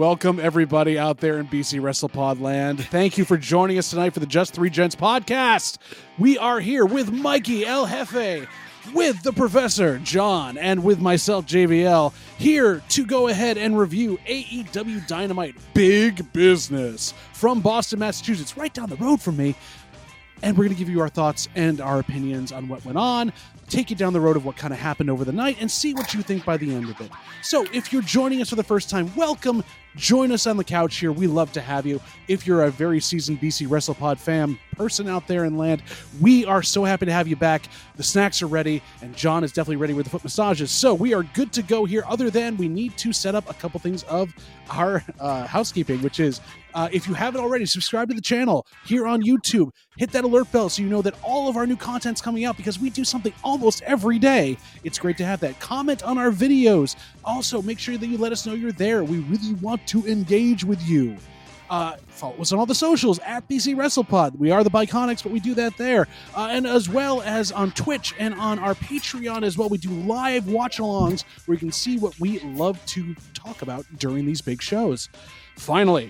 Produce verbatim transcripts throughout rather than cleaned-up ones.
Welcome, everybody out there in B C WrestlePod land. Thank you for joining us tonight for the Just Three Gents podcast. We are here with Mikey El Jefe, with the Professor John, and with myself, J V L, here to go ahead and review A E W Dynamite Big Business from Boston, Massachusetts, right down the road from me. And we're going to give you our thoughts and our opinions on what went on, take you down the road of what kind of happened over the night, and see what you think by the end of it. So if you're joining us for the first time, welcome. Join us on the couch here. We love to have you. If you're a very seasoned B C WrestlePod fan person out there in land, we are so happy to have you back. The snacks are ready, and John is definitely ready with the foot massages. So we are good to go here, other than we need to set up a couple things of our uh, housekeeping, which is, uh, if you haven't already, subscribe to the channel here on YouTube. Hit that alert bell so you know that all of our new content's coming out, because we do something almost every day. It's great to have that. Comment on our videos. Also, make sure that you let us know you're there. We really want to engage with you. Uh, follow us on all the socials at B C WrestlePod. We are the Biconics, but we do that there. Uh, and as well as on Twitch and on our Patreon as well. We do live watch-alongs where you can see what we love to talk about during these big shows. Finally,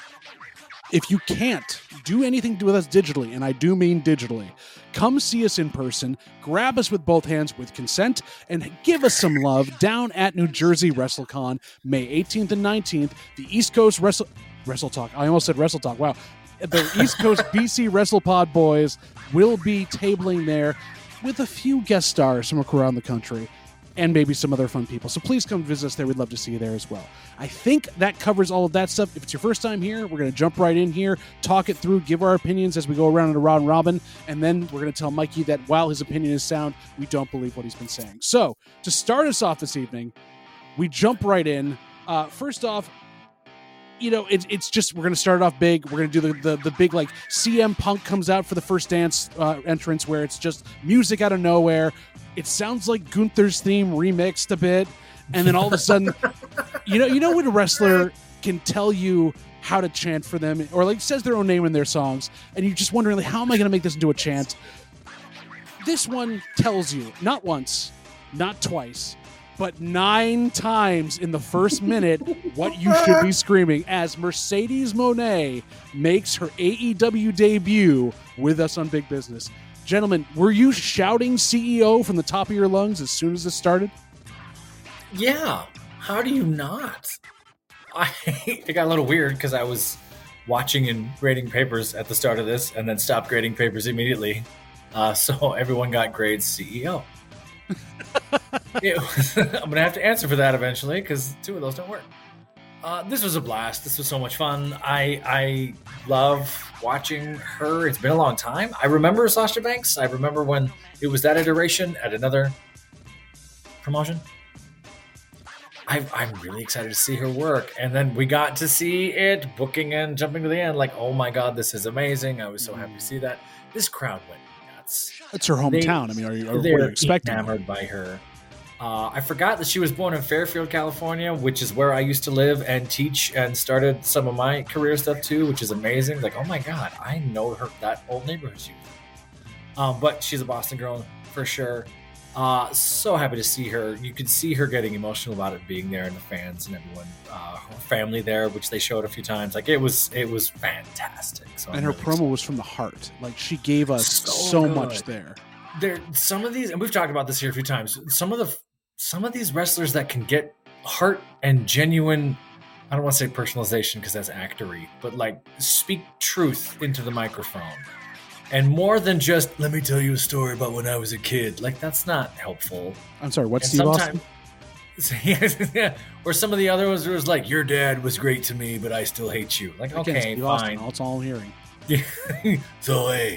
if you can't do anything with us digitally, and I do mean digitally, come see us in person, grab us with both hands with consent, and give us some love down at New Jersey WrestleCon, May eighteenth and nineteenth, the East Coast Wrestle... Wrestle Talk. I almost said Wrestle Talk. Wow. The East Coast B C WrestlePod boys will be tabling there with a few guest stars from around the country and maybe some other fun people. So please come visit us there. We'd love to see you there as well. I think that covers all of that stuff. If it's your first time here, we're going to jump right in here, talk it through, give our opinions as we go around in a round robin, and then we're going to tell Mikey that while his opinion is sound, we don't believe what he's been saying. So to start us off this evening, we jump right in. Uh, first off, you know, it, it's just, we're going to start it off big. We're going to do the, the the big, like, C M Punk comes out for the first dance uh, entrance where it's just music out of nowhere. It sounds like Gunther's theme remixed a bit. And then all of a sudden, you know, you know when a wrestler can tell you how to chant for them, or like says their own name in their songs, and you're just wondering, like, how am I going to make this into a chant? This one tells you, not once, not twice, but nine times in the first minute what you should be screaming as Mercedes Moné makes her A E W debut with us on Big Business. Gentlemen, were you shouting C E O from the top of your lungs as soon as this started? Yeah. How do you not? I it got a little weird because I was watching and grading papers at the start of this and then stopped grading papers immediately. Uh, so everyone got grades C E O. It was, I'm going to have to answer for that eventually because two of those don't work. Uh, this was a blast. This was so much fun. I I love watching her. It's been a long time. I remember Sasha Banks. I remember when it was that iteration at another promotion. I, I'm really excited to see her work. And then we got to see it booking and jumping to the end. Like, oh my God, this is amazing. I was so happy to see that. This crowd went nuts. It's her hometown. They, I mean, are you, are, they're what are you expecting? Enamored by her. Uh, I forgot that she was born in Fairfield, California, which is where I used to live and teach and started some of my career stuff too, which is amazing. Like, oh my God, I know her, that old neighborhood she was in. Um, but she's a Boston girl for sure. Uh, so happy to see her. You could see her getting emotional about it being there, and the fans and everyone, uh, her family there, which they showed a few times. Like, it was, it was fantastic. So and I'm her really promo excited. was from the heart. Like, she gave us So so good. much there. There, some of these, and we've talked about this here a few times. Some of the, some of these wrestlers that can get heart and genuine. I don't want to say personalization because that's actory, but like speak truth into the microphone, and more than just let me tell you a story about when I was a kid. Like, that's not helpful. I'm sorry, what's And Steve Austin? yeah, or some of the other ones was like, your dad was great to me, but I still hate you. Like, Again, okay, Steve Austin, fine. that's all I'm hearing. So hey,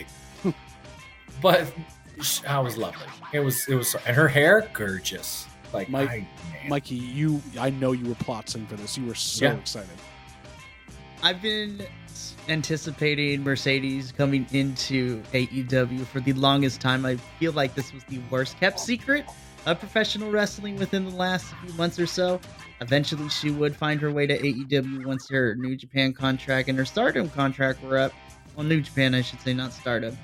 but I was lovely. It was, it was, and her hair, gorgeous. Like, Mike, I, man. Mikey, you, I know you were plotting for this. You were so Yeah. excited. I've been anticipating Mercedes coming into A E W for the longest time. I feel like this was the worst kept secret of professional wrestling within the last few months or so. Eventually, she would find her way to A E W once her New Japan contract and her Stardom contract were up. Well, New Japan, I should say, not Stardom.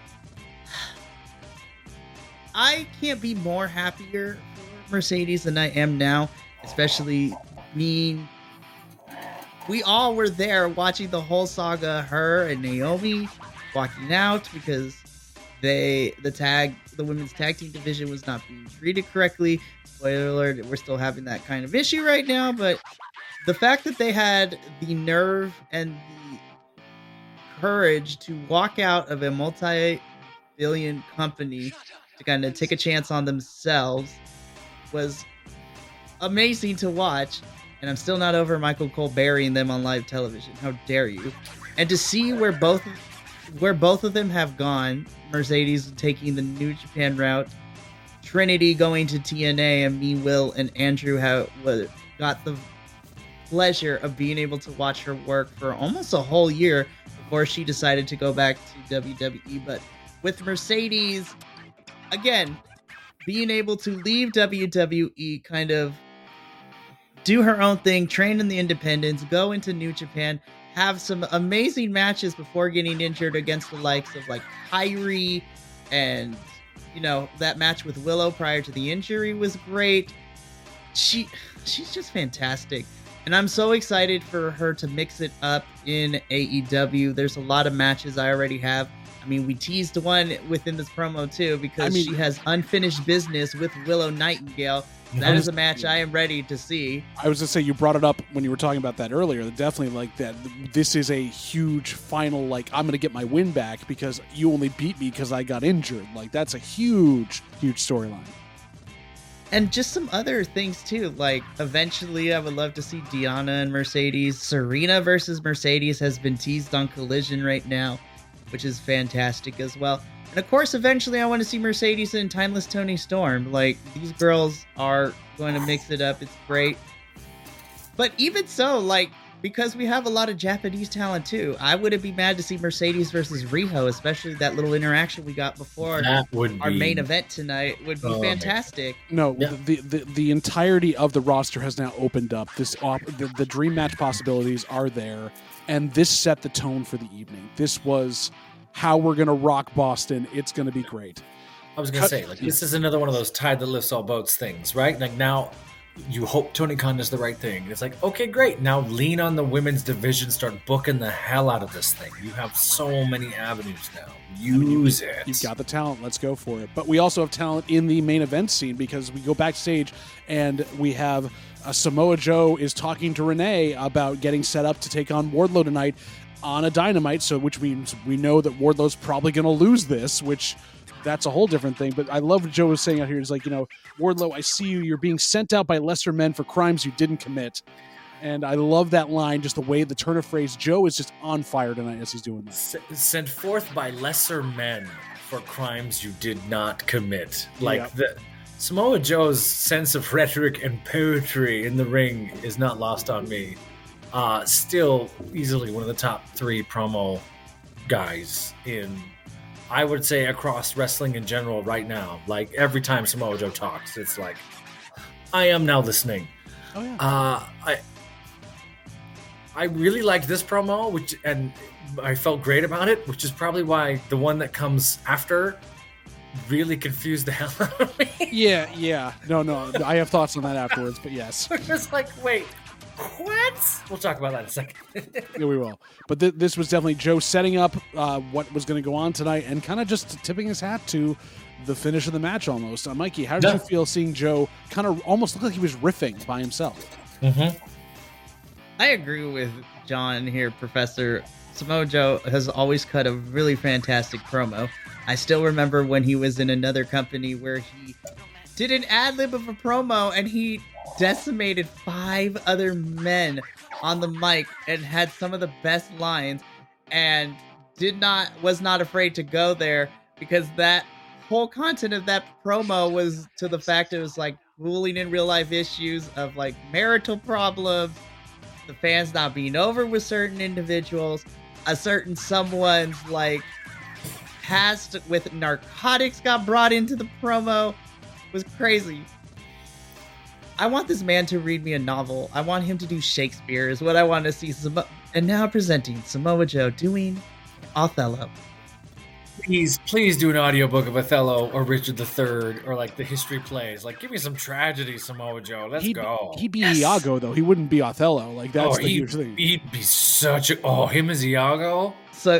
I can't be more happier for Mercedes than I am now, especially being we all were there watching the whole saga, her and Naomi walking out because they the tag the women's tag team division was not being treated correctly. Spoiler alert, we're still having that kind of issue right now, but the fact that they had the nerve and the courage to walk out of a multi-billion company to kind of take a chance on themselves was amazing to watch. And I'm still not over Michael Cole burying them on live television. How dare you? And to see where both where both of them have gone, Mercedes taking the New Japan route, Trinity going to T N A, and me, Will, and Andrew have got the pleasure of being able to watch her work for almost a whole year before she decided to go back to W W E. But with Mercedes, again, being able to leave W W E, kind of do her own thing, train in the independents, go into New Japan, have some amazing matches before getting injured against the likes of like Kyrie, and you know, that match with Willow prior to the injury was great. She she's just fantastic. And I'm so excited for her to mix it up in A E W. There's a lot of matches I already have. I mean, we teased one within this promo too, because I mean, she has unfinished business with Willow Nightingale. That is a match I am ready to see. I was going to say, you brought it up when you were talking about that earlier. Definitely like that. This is a huge final, like, I'm going to get my win back because you only beat me because I got injured. Like, that's a huge, huge storyline. And just some other things too. Like, eventually I would love to see Deonna and Mercedes. Serena versus Mercedes has been teased on Collision right now, which is fantastic as well. And of course, eventually I want to see Mercedes and Timeless Toni Storm. Like, these girls are going to mix it up. It's great. But even so, like, because we have a lot of Japanese talent too, I wouldn't be mad to see Mercedes versus Riho, especially that little interaction we got before that would our be... main event tonight would be oh, fantastic. No, yeah. the, the the entirety of the roster has now opened up. This op- the, the dream match possibilities are there, and this set the tone for the evening. This was how we're going to rock Boston. It's going to be great. I was going to say, like, this is another one of those tide that lifts all boats things, right? Like, now you hope Tony Khan does the right thing. It's like, okay, great. Now lean on the women's division. Start booking the hell out of this thing. You have so many avenues now. Use you, it. You've got the talent. Let's go for it. But we also have talent in the main event scene, because we go backstage and we have uh, Samoa Joe is talking to Renee about getting set up to take on Wardlow tonight on a Dynamite, so which means we know that Wardlow's probably going to lose this, which that's a whole different thing. But I love what Joe was saying out here. He's like, you know, Wardlow, I see you. You're being sent out by lesser men for crimes you didn't commit. And I love that line, just the way the turn of phrase. Joe is just on fire tonight as he's doing that. S- sent forth by lesser men for crimes you did not commit. Like, yep. the Samoa Joe's sense of rhetoric and poetry in the ring is not lost on me. Uh, still easily one of the top three promo guys in, I would say, across wrestling in general right now. Like, every time Samoa Joe talks, it's like, I am now listening. Oh, yeah. Uh, I I really liked this promo, which and I felt great about it, which is probably why the one that comes after really confused the hell out of me. Yeah, yeah. No, no. I have thoughts on that afterwards, but yes. It's like, wait. What? We'll talk about that in a second. Yeah, we will. But th- this was definitely Joe setting up uh, what was going to go on tonight and kind of just tipping his hat to the finish of the match almost. Uh, Mikey, how did yeah. you feel seeing Joe kind of almost look like he was riffing by himself? Mm-hmm. I agree with John here, Professor. Samoa Joe has always cut a really fantastic promo. I still remember when he was in another company where he did an ad-lib of a promo and he decimated five other men on the mic and had some of the best lines, and did not was not afraid to go there, because that whole content of that promo was to the fact it was like ruling in real life issues of like marital problems, the fans not being over with certain individuals, a certain someone's like past with narcotics got brought into the promo. It was crazy. I want this man to read me a novel. I want him to do Shakespeare is what I want to see. Samo- and now presenting Samoa Joe doing Othello. Please, please do an audiobook of Othello or Richard the Third or like the history plays. Like, give me some tragedy, Samoa Joe. Let's he'd, go. He'd be Yes. Iago though. He wouldn't be Othello. Like that's oh, the he'd, huge thing. he'd be such a oh him as Iago. So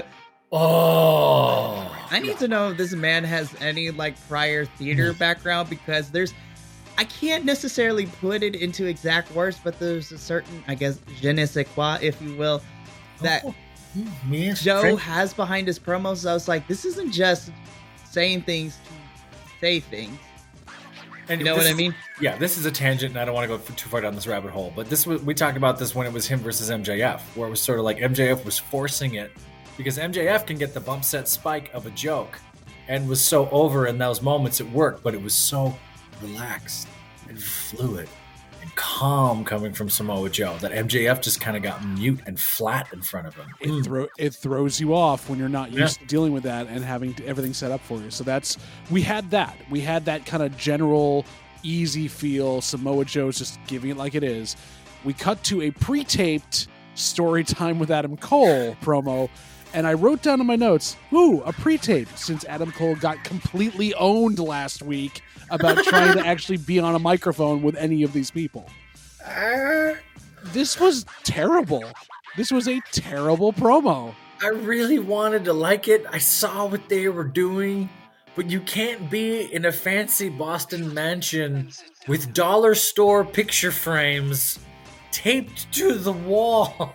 Oh, I need to know if this man has any like prior theater background, because there's I can't necessarily put it into exact words, but there's a certain, I guess, je ne sais quoi, if you will, that Oh, yes, Joe French- has behind his promos. I was like, this isn't just saying things to say things. And You know this what I is- mean? Yeah, this is a tangent, and I don't want to go too far down this rabbit hole. But this was, we talked about this when it was him versus M J F, where it was sort of like M J F was forcing it because M J F can get the bump set spike of a joke, and was so over in those moments it worked, but it was so relaxed and fluid and calm coming from Samoa Joe that M J F just kind of got mute and flat in front of him. It, Mm. throw, it throws you off when you're not used Yeah. to dealing with that and having to, everything set up for you. So that's we had that. We had that kind of general easy feel. Samoa Joe's just giving it like it is. We cut to a pre-taped story time with Adam Cole promo, and I wrote down in my notes, ooh, a pre-taped, since Adam Cole got completely owned last week about trying to actually be on a microphone with any of these people. Ah, This was terrible. This was a terrible promo. I really wanted to like it. I saw what they were doing, but you can't be in a fancy Boston mansion with dollar store picture frames taped to the wall.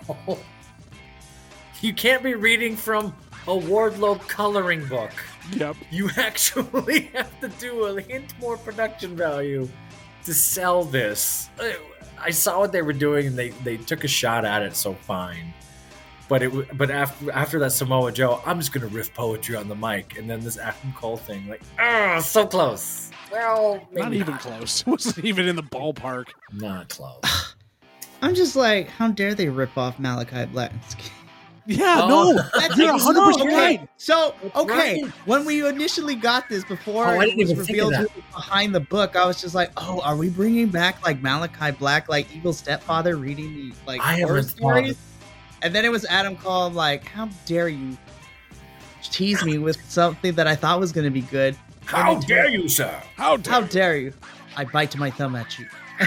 You can't be reading from a Wardlow coloring book. Yep. You actually have to do a hint more production value to sell this. I saw what they were doing, and they, they took a shot at it, so fine. But it w- but after after that Samoa Joe, I'm just gonna riff poetry on the mic, and then this Adam Cole thing, like, ah, so close. Well, maybe Not even close. It wasn't even in the ballpark. Not close. I'm just like, how dare they rip off Malachi Black? Yeah, Oh, no, That's you're like, one hundred percent no, right. okay. So, okay, right. when we initially got this, before Oh, I it didn't was even think of revealed that. who was behind the book, I was just like, oh, are we bringing back like Malachi Black, like evil stepfather, reading the like I horror haven't thought stories? of- And then it was Adam Cole. I'm like, how dare you tease me with something that I thought was going to be good? How And it dare turned- you, sir? How dare How dare you? I bite my thumb at you.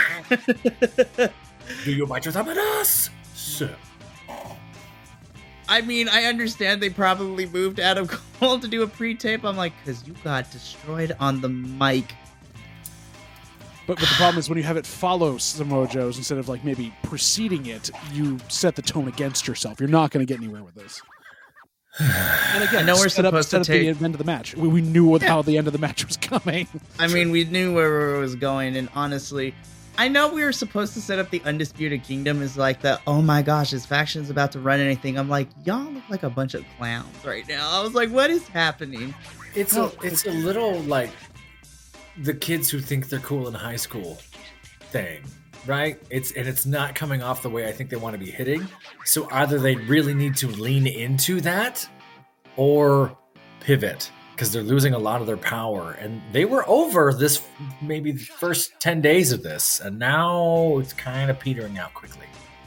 Do you bite your thumb at us, sir? I mean, I understand they probably moved Adam Cole to do a pre-tape. I'm like, because you got destroyed on the mic. But, but the problem is when you have it follow Samoa Joe's instead of like maybe preceding it, you set the tone against yourself. You're not going to get anywhere with this. And again, I know we're set up, supposed set to up take- the end of the match. We, we knew what, how the end of the match was coming. I mean, we knew where it was going, and honestly, I know we were supposed to set up the Undisputed Kingdom as like the, oh my gosh, this faction's about to run anything. I'm like, y'all look like a bunch of clowns right now. I was like, what is happening? It's No, a it's a little like the kids who think they're cool in high school thing, right? It's and it's not coming off the way I think they want to be hitting. So either they really need to lean into that or pivot because they're losing a lot of their power. And they were over this maybe the first ten days of this, and now it's kind of petering out quickly.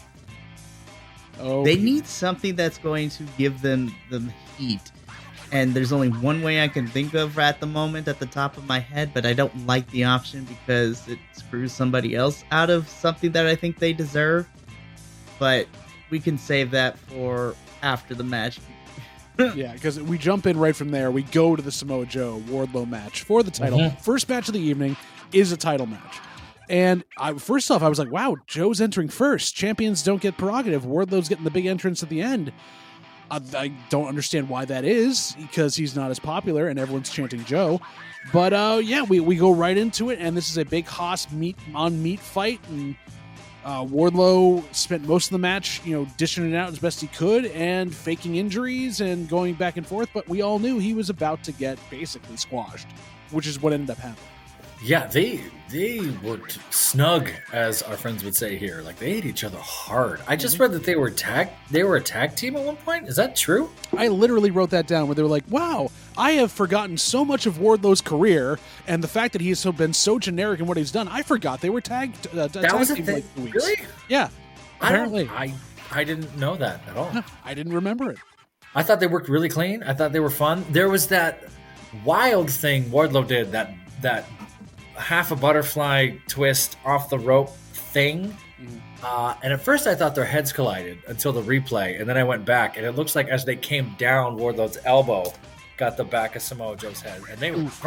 Oh, They need something that's going to give them the heat. And there's only one way I can think of at the moment at the top of my head, but I don't like the option because it screws somebody else out of something that I think they deserve. But we can save that for after the match. yeah, because we jump in right from there. We go to the Samoa Joe Wardlow match for the title. Mhm. First match of the evening is a title match. And I, first off, I was like, wow, Joe's entering first. Champions don't get prerogative. Wardlow's getting the big entrance at the end. I, I don't understand why that is, because he's not as popular and everyone's chanting Joe. But uh, yeah, we, we go right into it, and this is a big Haas meat on meat fight. And uh, Wardlow spent most of the match, you know, dishing it out as best he could and faking injuries and going back and forth. But we all knew he was about to get basically squashed, which is what ended up happening. Yeah, they they were t- snug, as our friends would say here. Like they hit each other hard. I just read that they were tag they were a tag team at one point. Is that true? I literally wrote that down where they were like, wow, I have forgotten so much of Wardlow's career and the fact that he has so been so generic in what he's done. I forgot they were tagged. Uh, That tag was a team thing. like two weeks. Really? Yeah, I don't- apparently. I I didn't know that at all. I didn't remember it. I thought they worked really clean. I thought they were fun. There was that wild thing Wardlow did, that that half a butterfly twist off the rope thing. Mm-hmm. Uh, and at first I thought their heads collided until the replay. And then I went back, and it looks like as they came down, Wardlow's elbow got the back of Samoa Joe's head. And they were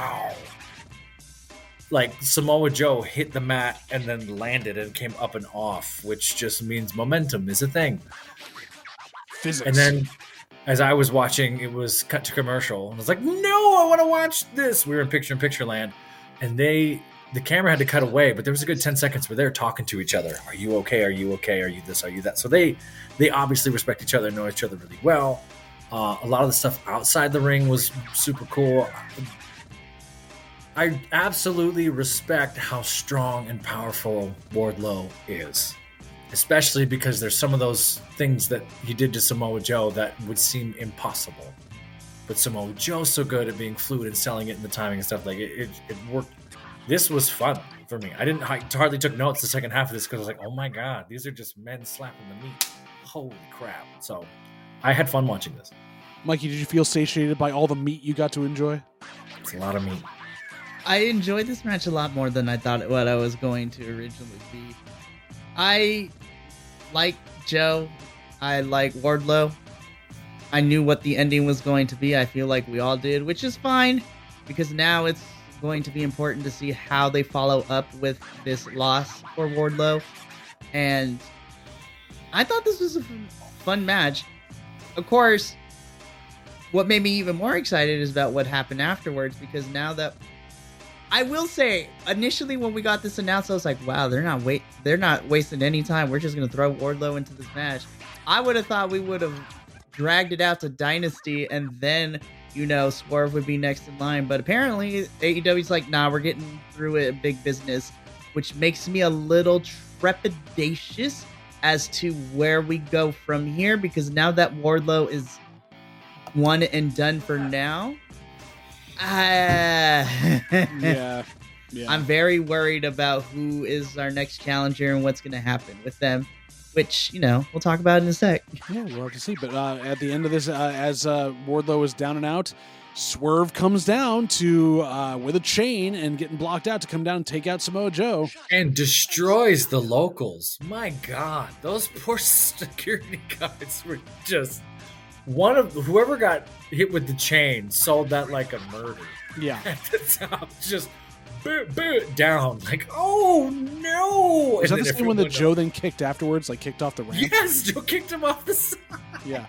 like Samoa Joe hit the mat and then landed and came up and off, which just means momentum is a thing. Physics. And then as I was watching, it was cut to commercial. And I was like, no, I want to watch this. We were in picture-in-picture land. And they, the camera had to cut away, but there was a good ten seconds where they were talking to each other. Are you okay? Are you okay? Are you this? Are you that? So they they obviously respect each other, know each other really well. Uh, a lot of the stuff outside the ring was super cool. I absolutely respect how strong and powerful Wardlow is. Especially because there's some of those things that he did to Samoa Joe that would seem impossible. But Samoa Joe's so good at being fluid and selling it and the timing and stuff. Like, it, it, it worked. This was fun for me. I didn't I hardly took notes the second half of this because I was like, oh my God, these are just men slapping the meat. Holy crap. So I had fun watching this. Mikey, did you feel satiated by all the meat you got to enjoy? It's a lot of meat. I enjoyed this match a lot more than I thought what I was going to originally be. I like Joe. I like Wardlow. I knew what the ending was going to be. I feel like we all did, which is fine because now it's going to be important to see how they follow up with this loss for Wardlow. And I thought this was a fun match. Of course, what made me even more excited is about what happened afterwards, because now that I will say, initially when we got this announced, I was like, "Wow, they're not wait, they're not wasting any time. We're just gonna throw Wardlow into this match." I would have thought we would have dragged it out to Dynasty, and then you know Swerve would be next in line. But apparently, A E W's like, "Nah, we're getting through it, big business," which makes me a little trepidatious as to where we go from here. Because now that Wardlow is one and done for now. Uh, yeah, yeah. I'm very worried about who is our next challenger and what's going to happen with them, which, you know, we'll talk about in a sec. Yeah, we'll have to see. But uh, at the end of this, uh, as uh, Wardlow is down and out, Swerve comes down to uh, with a chain and getting blocked out to come down and take out Samoa Joe. And destroys the locals. My God, those poor security guards were just... One of whoever got hit with the chain sold that like a murder. Yeah, at the top, just boot, boot, down. Like, oh no! Is that the same one that Joe then kicked afterwards? Like kicked off the ramp? Yes, Joe kicked him off the side. Yeah.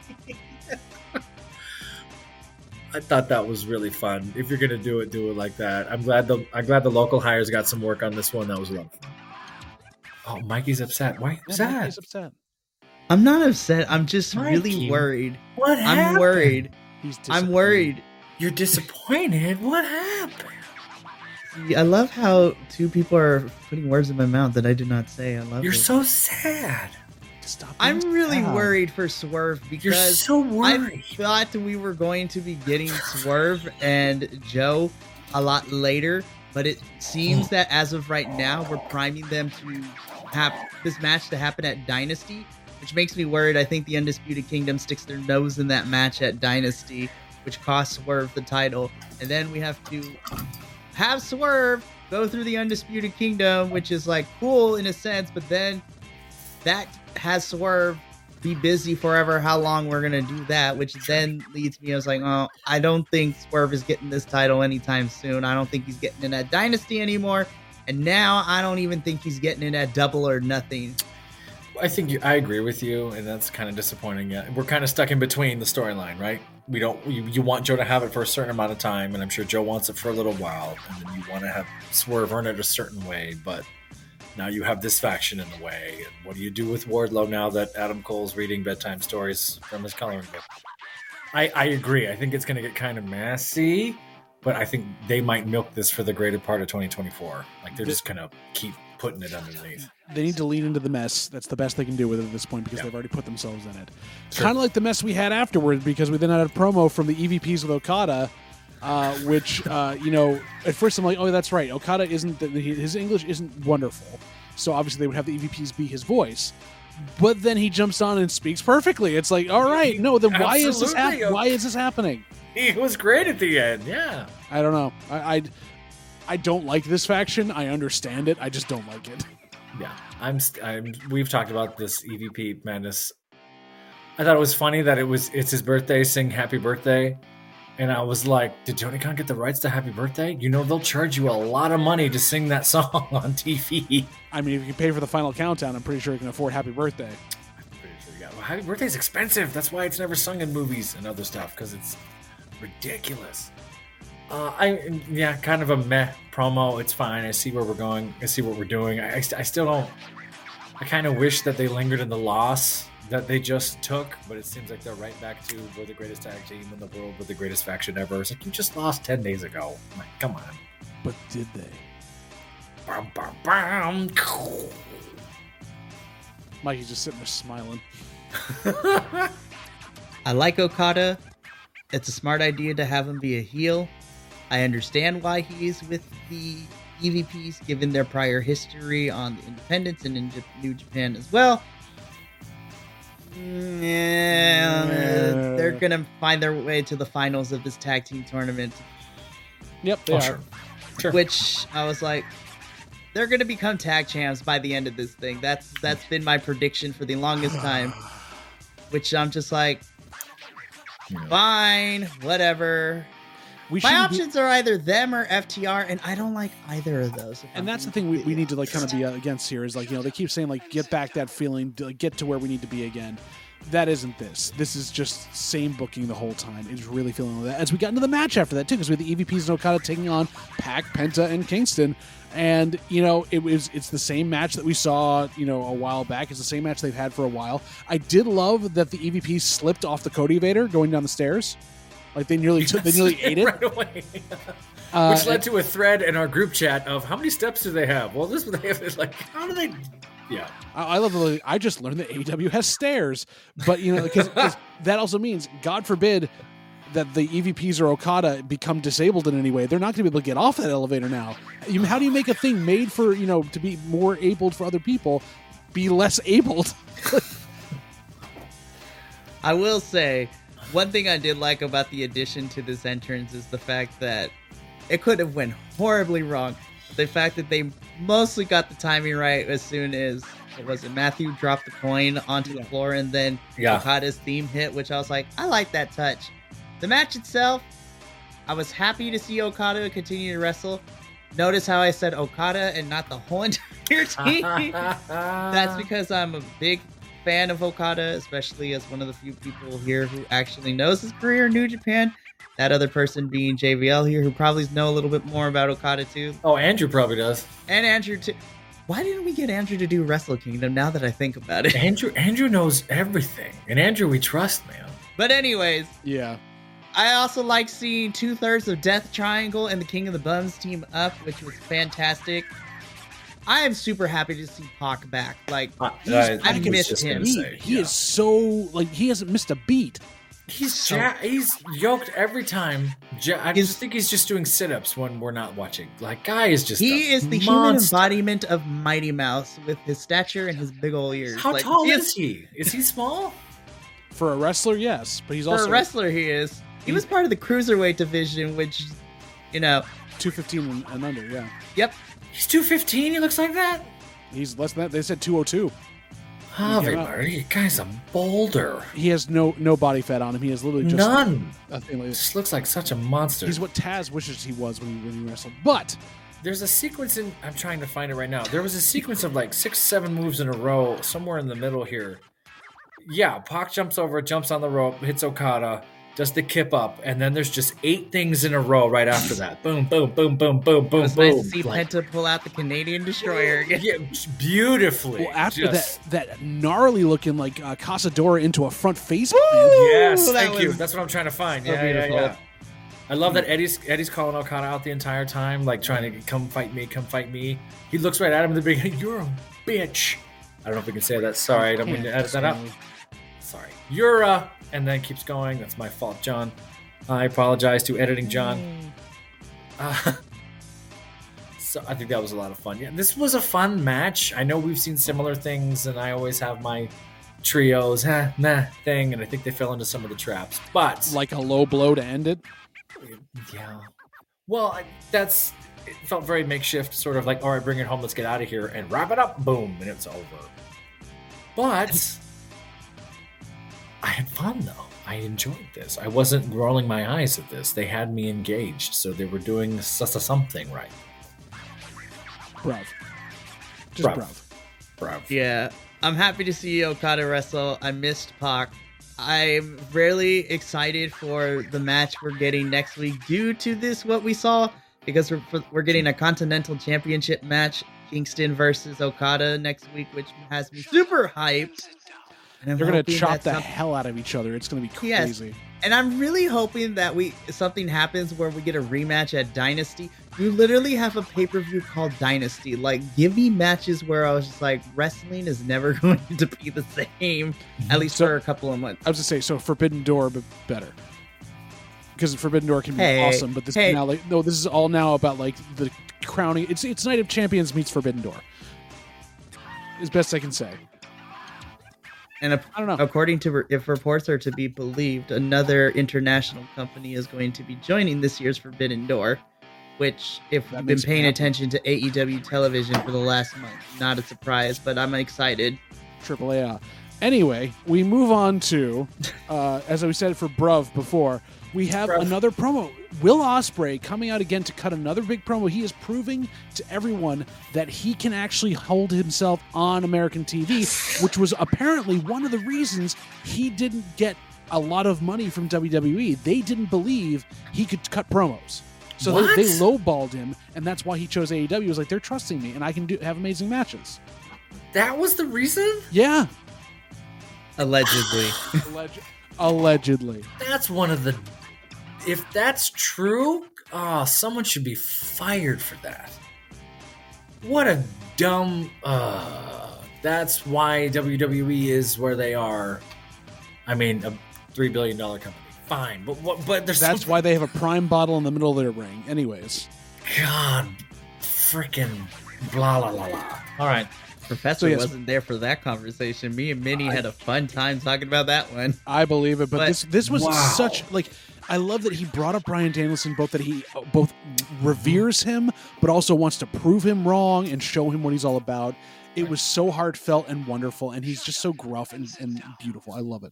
I thought that was really fun. If you're gonna do it, do it like that. I'm glad the I'm glad the local hires got some work on this one. That was a lot of fun. Oh, Mikey's upset. Why yeah, upset? Mikey's upset. I'm not upset. I'm just Mikey, really worried. What happened? I'm worried. He's I'm worried. You're disappointed? What happened? See, I love how two people are putting words in my mouth that I did not say. I love You're it. so sad. Stop I'm being really sad. worried for Swerve because You're so worried. I thought we were going to be getting Swerve and Joe a lot later, but it seems that as of right now, we're priming them to have this match to happen at Dynasty, which makes me worried. I think the Undisputed Kingdom sticks their nose in that match at Dynasty, which costs Swerve the title. And then we have to have Swerve go through the Undisputed Kingdom, which is like cool in a sense, but then that has Swerve be busy forever. How long we're going to do that, which then leads me, I was like, oh, I don't think Swerve is getting this title anytime soon. I don't think he's getting in at Dynasty anymore. And now I don't even think he's getting in at Double or Nothing. I think you, I agree with you, and that's kind of disappointing. Yeah, we're kind of stuck in between the storyline, right? We don't. You, you want Joe to have it for a certain amount of time, and I'm sure Joe wants it for a little while, and then you want to have Swerve earn it a certain way, but now you have this faction in the way. And what do you do with Wardlow now that Adam Cole's reading bedtime stories from his coloring book? I, I agree. I think it's going to get kind of messy, but I think they might milk this for the greater part of twenty twenty-four. Like they're just going to keep putting it underneath. They need to lean into the mess. That's the best they can do with it at this point because yeah. they've already put themselves in it. Sure. Kind of like the mess we had afterward because we then had a promo from the E V Ps with Okada, uh, which, uh, you know, at first I'm like, oh, that's right. Okada isn't, the, his English isn't wonderful. So obviously they would have the E V Ps be his voice. but then he jumps on and speaks perfectly. It's like, all right, no, then why is this Absolutely. hap- why is this happening? He was great at the end. Yeah. I don't know. I, I I don't like this faction. I understand it. I just don't like it. Yeah. I'm. st- I'm. We've talked about this E V P madness. I thought it was funny that it was. It's his birthday. Sing Happy Birthday. And I was like, did Tony Khan get the rights to Happy Birthday? You know, they'll charge you a lot of money to sing that song on T V. I mean, if you can pay for the final countdown, I'm pretty sure you can afford Happy Birthday. I'm pretty sure, yeah. Well, Happy Birthday is expensive. That's why it's never sung in movies and other stuff, because it's ridiculous. Uh, I yeah, kind of a meh promo. It's fine. I see where we're going. I see what we're doing. I, I, st- I still don't. I kind of wish that they lingered in the loss that they just took, but it seems like they're right back to we're the greatest tag team in the world, we're the greatest faction ever. It's like you just lost ten days ago. I'm like, come on. But did they? Bam, bam, bam. Mikey's just sitting there smiling. I like Okada. It's a smart idea to have him be a heel. I understand why he is with the E V Ps, given their prior history on the Independents and in J- New Japan as well. Yeah, they're gonna find their way to the finals of this tag team tournament, Yep, they Oh, are. sure. Sure. which I was like, they're gonna become tag champs by the end of this thing. That's that's been my prediction for the longest time. Which I'm just like, fine, whatever. We My shouldn't be- options are either them or F T R, and I don't like either of those. if I'm and that's the being thing we, we completely need to like kind of honest. be uh, against here is like, you know, they keep saying like get back that feeling, to, like, get to where we need to be again. That isn't this. This is just same booking the whole time. It's really feeling that. As we got into the match after that too, because we had the E V Ps and Okada taking on Pac, Penta, and Kingston, and you know it was it's the same match that we saw you know a while back. It's the same match they've had for a while. I did love that the E V Ps slipped off the Cody Vader going down the stairs. Like they nearly took, they nearly ate it. right away. Uh, Which led to a thread in our group chat of how many steps do they have? Well, this they have like how do they? Yeah, I I love the. I just learned that A E W has stairs, but you know, because that also means, God forbid, that the E V Ps or Okada become disabled in any way. They're not going to be able to get off that elevator now. You, how do you make a thing made for you know to be more abled for other people be less abled? I will say, one thing I did like about the addition to this entrance is the fact that it could have went horribly wrong. The fact that they mostly got the timing right as soon as, what was it, Matthew dropped the coin onto the floor and then Yeah. Okada's theme hit, which I was like, I like that touch. The match itself, I was happy to see Okada continue to wrestle. Notice how I said Okada and not the whole entire team. That's because I'm a big fan of Okada, especially as one of the few people here who actually knows his career in New Japan. That other person being J V L here, who probably know a little bit more about Okada too. Oh, Andrew probably does. And Andrew too. Why didn't we get Andrew to do Wrestle Kingdom now that I think about it? Andrew Andrew knows everything, and Andrew we trust, man. But anyways, Yeah, I also like seeing two-thirds of Death Triangle and the King of the Bums team up, which was fantastic. I am super happy to see Pac back. Like, Uh, he's, I- I I was missed just him. gonna he, say, he yeah. is so like he hasn't missed a beat. He's So- ja- he's yoked every time. Ja- I He's- just think he's just doing sit-ups when we're not watching. Like, guy is just He a is the human monster. embodiment of Mighty Mouse with his stature and his big old ears. How Like, tall he is he? Is he small? For a wrestler, yes, but he's For also a wrestler, he is. He was part of the cruiserweight division, which, you know, two fifteen and, and under. Yeah, yep. He's two fifteen. He looks like that. he's less than that. They said two oh two. Harvey, Yeah. Murray, guy's a boulder. He has no no body fat on him. He has literally just None. a thing like Just looks like such a monster. He's what Taz wishes he was when he when he wrestled. But There's a sequence in. I'm trying to find it right now. There was a sequence of like six, seven moves in a row, somewhere in the middle here. Yeah, Pac jumps over, jumps on the rope, hits Okada, does the kip up, and then there's just eight things in a row right after that. Boom, boom, boom, boom, boom, It boom, was boom. nice to see Like, Penta pull out the Canadian Destroyer again. yeah, beautifully. well, after Just- that that gnarly looking like uh, Casadora into a front face. Yes, Ooh, that thank you. was That's what I'm trying to find. so Yeah, yeah, beautiful. yeah. I love that Eddie's Eddie's calling Okada out the entire time, like trying to come fight me, come fight me. He looks right at him in the beginning. You're a bitch. I don't know if we can say that. Sorry, I don't mean to edit that out. Sorry. You're a, and then keeps going. That's my fault, John. I apologize to editing John. Uh, So I think that was a lot of fun. Yeah, this was a fun match. I know we've seen similar things, and I always have my trios, huh, nah thing, and I think they fell into some of the traps. But Like a low blow to end it. yeah, well, I- that's it felt very makeshift, sort of like, all right, bring it home, let's get out of here and wrap it up, boom, and it's over. But I had fun though. I enjoyed this. I wasn't rolling my eyes at this. They had me engaged, so they were doing s- s- something right. Bruv. Just Bruv. bruv. Bro. Yeah, I'm happy to see Okada wrestle. I missed Pac. I'm really excited for the match we're getting next week due to this, what we saw, because we're, we're getting a Continental Championship match, Kingston versus Okada next week, which has me super hyped. And I'm They're going to hoping chop that the some- hell out of each other. It's going to be Yes. crazy. And I'm really hoping that we something happens where we get a rematch at Dynasty. You literally have a pay-per-view called Dynasty. Like, give me matches where I was just like, wrestling is never going to be the same, at least So- for a couple of months. I was going to say, so Forbidden Door, but better. Because Forbidden Door can be Hey, awesome, but this hey. is now like no, this is all now about like the crowning. It's it's Night of Champions meets Forbidden Door. As best I can say. And a- I don't know. according to if reports are to be believed, another international company is going to be joining this year's Forbidden Door. Which, if That you've been makes me paying happy. attention to A E W television for the last month, not a surprise. But I'm excited. Triple A. Anyway, we move on to, uh, as we said for Bruv before, we have Bruv. another promo. Will Ospreay coming out again to cut another big promo. He is proving to everyone that he can actually hold himself on American T V, which was apparently one of the reasons he didn't get a lot of money from W W E. They didn't believe he could cut promos. So What? they, they lowballed him, and that's why he chose A E W. He was like, they're trusting me, and I can do have amazing matches. That was the reason? Yeah. Allegedly. Alleg- allegedly. That's one of the. If that's true, oh, someone should be fired for that. What a dumb. Uh, that's why W W E is where they are. I mean, a three billion dollar company. Fine, but what? But there's That's some, why they have a prime bottle in the middle of their ring. Anyways. God, freaking blah blah blah blah. All right. Professor So, yes. wasn't there for that conversation. Me and Minnie had a fun time talking about that one. I believe it, but, But- this this was Wow. such like I love that he brought up Bryan Danielson, both that he uh, both reveres him, but also wants to prove him wrong and show him what he's all about. It was so heartfelt and wonderful, and he's just so gruff and, and beautiful. I love it.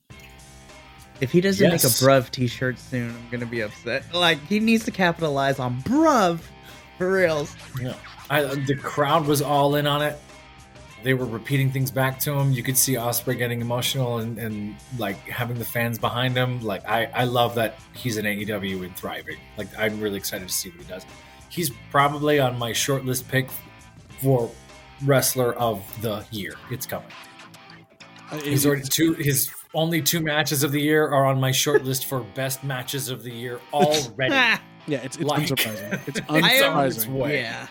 If he doesn't Yes. make a bruv t-shirt soon, I'm gonna be upset. Like, he needs to capitalize on bruv for reals. Yeah. I, the crowd was all in on it. They were repeating things back to him. You could see Ospreay getting emotional and, and like having the fans behind him. Like I, I love that he's in A E W and thriving. Like I'm really excited to see what he does. He's probably on my short list pick for wrestler of the year. It's coming. Uh, He's it- already two. His only two matches of the year are on my short list for best matches of the year already. yeah, it's, it's like- unsurprising. It's It's on its unsurprising. way. Yeah.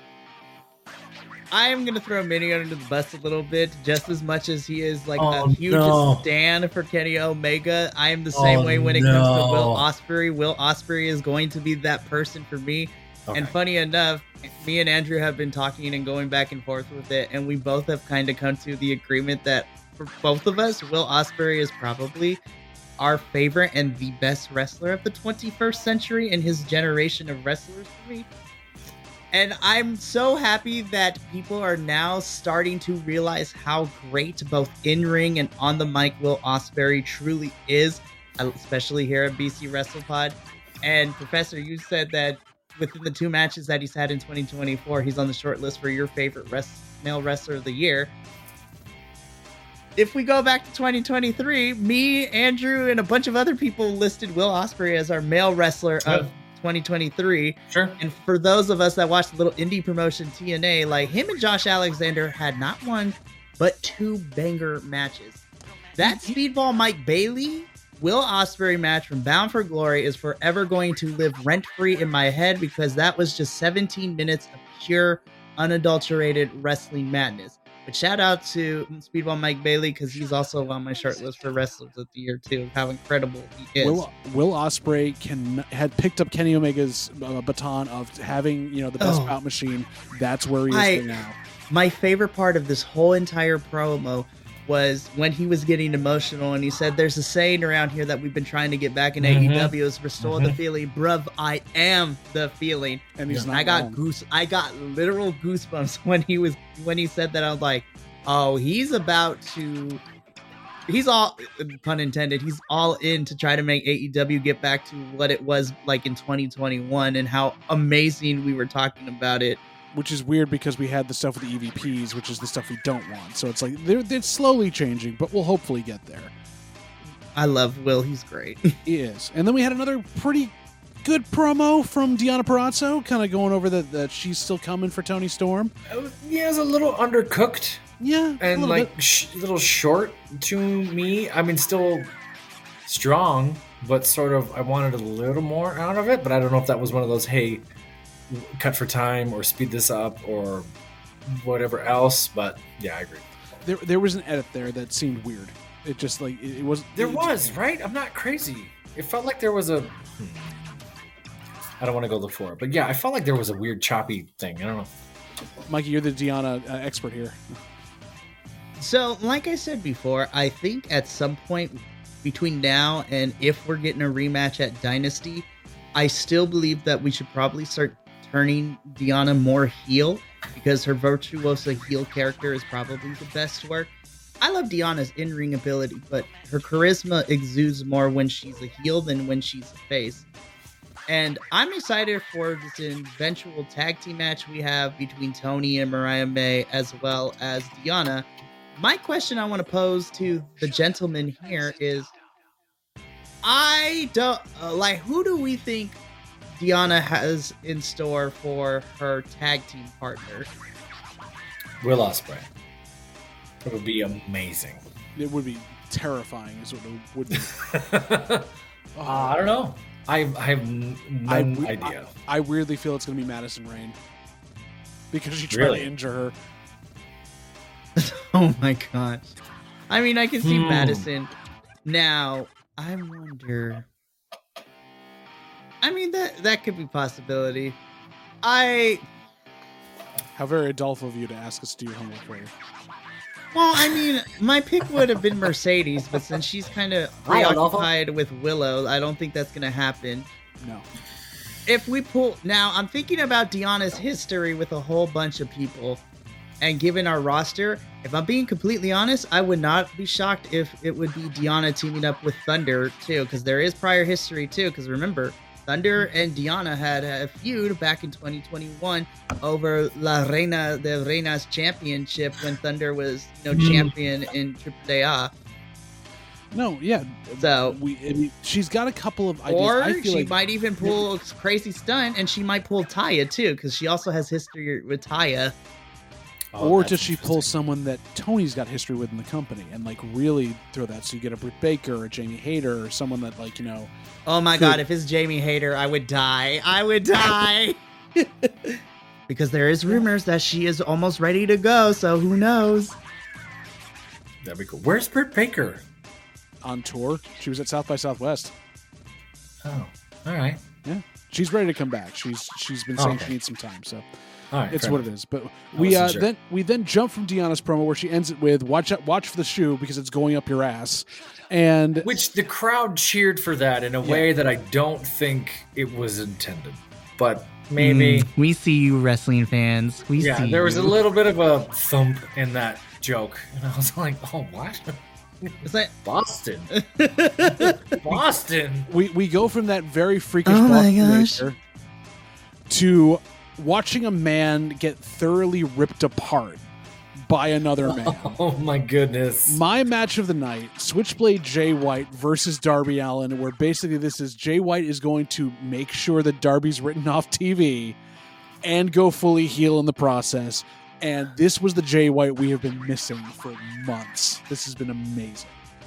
I am gonna throw Minnie under the bus a little bit, just as much as he is like Oh, a huge no. stan for Kenny Omega. I am the same Oh, way when it comes no. to Will Ospreay. Will Ospreay is going to be that person for me. Okay. And funny enough, me and Andrew have been talking and going back and forth with it, and we both have kind of come to the agreement that for both of us, Will Ospreay is probably our favorite and the best wrestler of the twenty-first century in his generation of wrestlers for me. And I'm so happy that people are now starting to realize how great both in-ring and on the mic Will Ospreay truly is, especially here at B C WrestlePod. And Professor, you said that within the two matches that he's had in twenty twenty-four, he's on the short list for your favorite res- male wrestler of the year. If we go back to twenty twenty-three, me, Andrew, and a bunch of other people listed Will Ospreay as our male wrestler of twenty twenty-three. Sure. And for those of us that watched the little indie promotion T N A, like him and Josh Alexander had not one, but two banger matches. That Speedball Mike Bailey, Will Ospreay match from Bound for Glory is forever going to live rent-free in my head because that was just seventeen minutes of pure, unadulterated wrestling madness. But shout out to Speedball Mike Bailey because he's also on my short list for Wrestlers of the Year too. How incredible he is. Will, Will Ospreay can had picked up Kenny Omega's uh, baton of having, you know, the best Oh. bout machine. That's where he is I- right now. My favorite part of this whole entire promo was when he was getting emotional and he said, there's a saying around here that we've been trying to get back in Mhm. A E W is restore the feeling. Bruv, I am the feeling. And he's And not I got wrong. goose I got literal goosebumps when he was when he said that. I was like, oh, he's about to he's all, pun intended, he's all in to try to make A E W get back to what it was like in twenty twenty-one and how amazing we were talking about it. Which is weird because we had the stuff with the E V Ps, which is the stuff we don't want. So it's like they're, they're slowly changing, but we'll hopefully get there. I love Will, he's great. He is. And then we had another pretty good promo from Deonna Purrazzo, kind of going over that, that she's still coming for Toni Storm. It was- yeah, it was a little undercooked Yeah, a and little like bit. sh- little short to me. I mean, still strong, but sort of I wanted a little more out of it. But I don't know if that was one of those, hey, cut for time or speed this up or whatever else. But yeah, I agree. There, there was an edit there that seemed weird. It just like it, it was. There it, was, right? I'm not crazy. It felt like there was a. hmm. I don't want to go look for it, but yeah, I felt like there was a weird choppy thing. I don't know. Mikey, you're the Deonna uh, expert here. So, like I said before, I think at some point between now and if we're getting a rematch at Dynasty, I still believe that we should probably start turning Deonna more heel because her virtuosa heel character is probably the best work. I love Deonna's in-ring ability, but her charisma exudes more when she's a heel than when she's a face. And I'm excited for this eventual tag team match we have between Toni and Mariah May as well as Deonna. My question I want to pose to the gentleman here is, I don't uh, like, who do we think Deonna has in store for her tag team partner? Will Ospreay. It would be amazing. It would be terrifying, is what it would be. uh, I don't know. I, I have n- I, no we- idea. I, I weirdly feel it's going to be Madison Rain because she tried Really? to injure her. Oh my gosh. I mean, I can see Hmm. Madison. Now, I wonder. I mean, that that could be a possibility. I How very Adolfo of you to ask us to do your homework for you. Well, I mean, my pick would have been Mercedes, but since she's kind of Hi, Adolfo. preoccupied with Willow, I don't think that's going to happen. No. If we pull... Now, I'm thinking about Deonna's history with a whole bunch of people, and given our roster, if I'm being completely honest, I would not be shocked if it would be Deonna teaming up with Thunder, too, because there is prior history, too, because remember... Thunder and Deonna had a feud back in twenty twenty-one over La Reina de Reinas Championship when Thunder was, you know, Hmm. champion in Triple A. No, yeah. So- we, I mean, she's got a couple of ideas. Or I feel she like might even pull a crazy stunt, and she might pull Taya too, because she also has history with Taya. Oh, or that's does she pull interesting. someone that Tony's got history with in the company and like really throw that? So you get a Britt Baker or a Jamie Hayter or someone that like, you know, Oh my Could- god, if it's Jamie Hayter, I would die. I would die. Because there is rumors that she is almost ready to go, so who knows? That'd be cool. Where's Britt Baker? on tour. She was at South by Southwest. Oh, all right. Yeah. She's ready to come back. She's she's been Oh, saying okay. she needs some time, so All right. it's fair what enough. it is. But we uh, wasn't sure. then we then jump from Deanna's promo where she ends it with "Watch out, watch for the shoe because it's going up your ass," and Which the crowd cheered for that in a way that I don't think it was intended. But maybe. Mm, we see you, wrestling fans. We Yeah, see there was you. a little bit of a thump in that joke. And I was like, oh, what? It's like, Boston. Boston. we we go from that very freakish Oh my Boston gosh. nature to watching a man get thoroughly ripped apart by another man. Oh, my goodness. My match of the night, Switchblade Jay White versus Darby Allin, where basically this is Jay White is going to make sure that Darby's written off T V and go fully heel in the process. And this was the Jay White we have been missing for months. This has been amazing.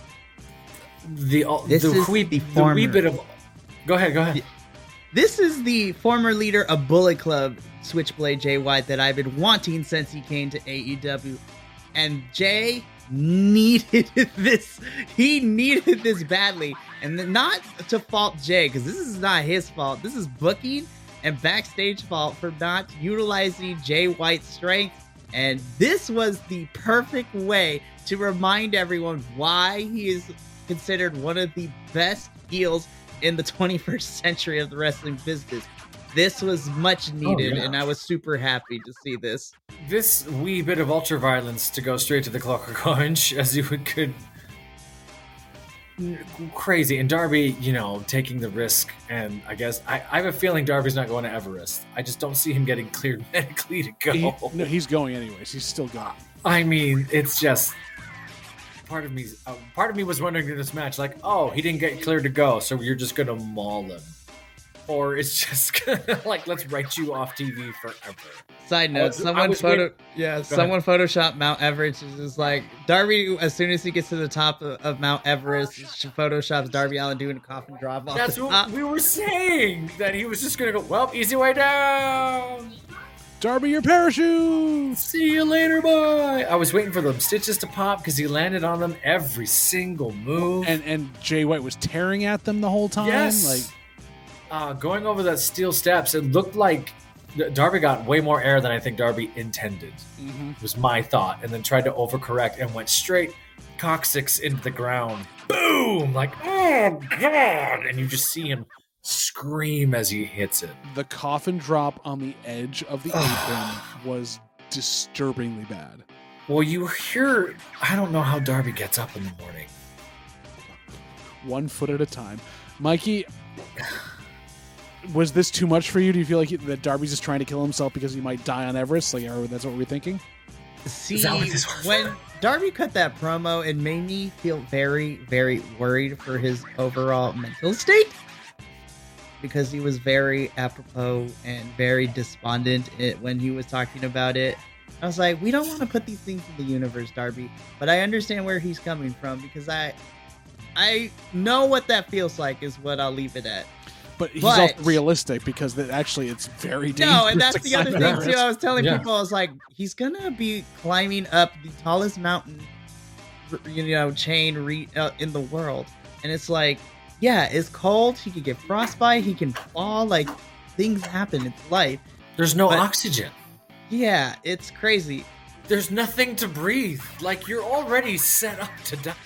The, uh, This the, is wee, the the wee former- bit of. Go ahead, go ahead. this is the former leader of Bullet Club, Switchblade Jay White, that I've been wanting since he came to A E W. And Jay needed this. He needed this badly. And not to fault Jay, because this is not his fault. This is booking and backstage fault for not utilizing Jay White's strength. And this was the perfect way to remind everyone why he is considered one of the best heels in the twenty-first century of the wrestling business. This was much needed, oh, yeah. and I was super happy to see this. This wee bit of ultra violence to go straight to the Clockwork Orange, as you could, crazy. And Darby, you know, taking the risk, and I guess I, I have a feeling Darby's not going to Everest. I just don't see him getting cleared medically to go. He, no, he's going anyways. He's still going. I mean, it's just part of me. Uh, part of me was wondering in this match, like, oh, he didn't get cleared to go, so you're just gonna maul him. Or it's just like, let's write you off T V forever. Side note, was, someone photo waiting. yeah, Go someone ahead. Photoshopped Mount Everest. Is just like Darby, as soon as he gets to the top of, of Mount Everest, she photoshops Darby Allin doing a coffin drop off. That's the what top. we were saying, that he was just gonna go, well, easy way down. Darby, your parachute. See you later, bye. I was waiting for the stitches to pop because he landed on them every single move. And and Jay White was tearing at them the whole time. Yes. Like. Uh, going over that steel steps, it looked like Darby got way more air than I think Darby intended. Mm-hmm. Was my thought, and then tried to overcorrect and went straight coccyx into the ground. Boom! Like, oh god! And you just see him scream as he hits it. The coffin drop on the edge of the apron was disturbingly bad. Well, you hear, I don't know how Darby gets up in the morning. One foot at a time. Mikey, was this too much for you? Do you feel like that Darby's just trying to kill himself because he might die on Everest? Like, or that's what we're thinking? See, when Darby cut that promo, it made me feel very, very worried for his overall mental state. Because he was very apropos and very despondent when he was talking about it. I was like, we don't want to put these things in the universe, Darby. But I understand where he's coming from because I I know what that feels like is what I'll leave it at. But he's but, also realistic because that actually it's very dangerous. No, and that's the other thing Everest. too. I was telling yeah. people, I was like, he's gonna be climbing up the tallest mountain, you know, chain re- uh, in the world, and it's like, yeah, it's cold. He could get frostbite. He can fall. Like things happen. It's life. There's no but, oxygen. Yeah, it's crazy. There's nothing to breathe. Like you're already set up to die.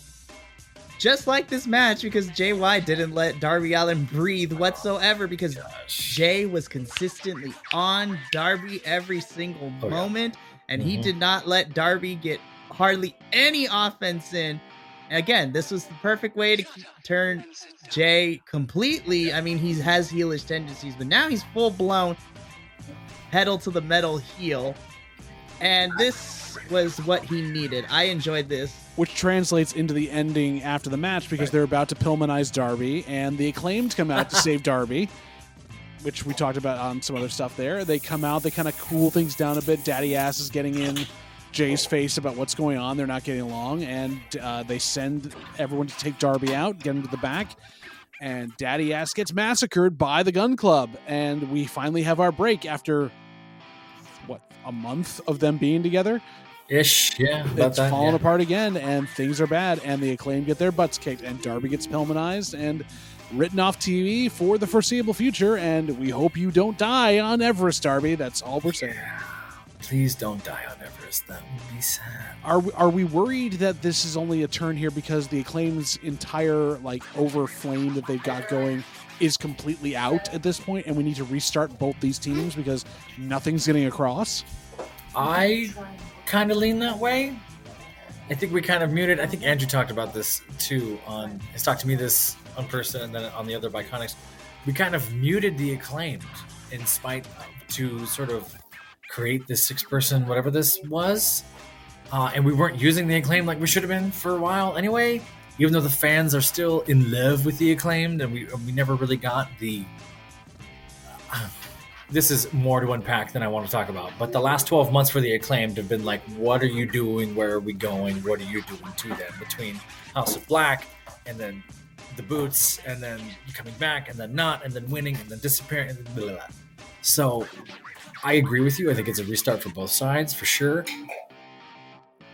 Just like this match, because Jay White didn't let Darby Allin breathe whatsoever because Gosh. Jay was consistently on Darby every single oh, moment, yeah. and mm-hmm. he did not let Darby get hardly any offense in. Again, this was the perfect way to turn Jay completely. I mean, he has heelish tendencies, but now he's full-blown pedal to the metal heel, and this was what he needed. I enjoyed this. Which translates into the ending after the match because right. they're about to Pillmanize Darby, and the Acclaimed come out to save Darby, which we talked about on some other stuff there. They come out, they kind of cool things down a bit. Daddy Ass is getting in Jay's face about what's going on. They're not getting along, and uh, they send everyone to take Darby out, get him to the back, and Daddy Ass gets massacred by the Gun Club, and we finally have our break after, what, a month of them being together? Ish, yeah. It's that, falling yeah. apart again, and things are bad, and the Acclaimed get their butts kicked, and Darby gets Pillmanized and written off T V for the foreseeable future, and we hope you don't die on Everest, Darby. That's all we're saying. Yeah. Please don't die on Everest. That would be sad. Are we, are we worried that this is only a turn here because the Acclaimed's entire, like, over flame that they've got going is completely out at this point, and we need to restart both these teams because nothing's getting across? I kind of lean that way. I think we kind of muted. I think Andrew talked about this too. On he's talked to me this on person and then on the other Biconics. We kind of muted the Acclaimed in spite of, to sort of create this six-person whatever this was, uh, and we weren't using the Acclaimed like we should have been for a while anyway. Even though the fans are still in love with the Acclaimed, and we we never really got the. Uh, This is more to unpack than I want to talk about. But the last twelve months for the Acclaimed have been like, what are you doing? Where are we going? What are you doing to them? Between House of Black and then the Boots and then coming back and then not and then winning and then disappearing and then blah, blah, blah. So I agree with you. I think it's a restart for both sides for sure.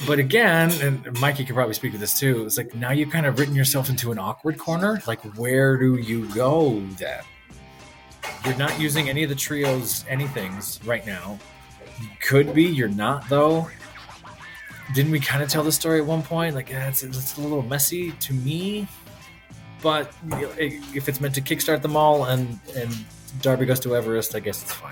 but again, and Mikey could probably speak to this too, it's like now you've kind of written yourself into an awkward corner. Like, where do you go then? You're not using any of the trios anythings right now. You could be, you're not though. Didn't we kind of tell the story at one point? Like, yeah, it's, it's a little messy to me. But if it's meant to kickstart them all and, and Darby goes to Everest, I guess it's fine.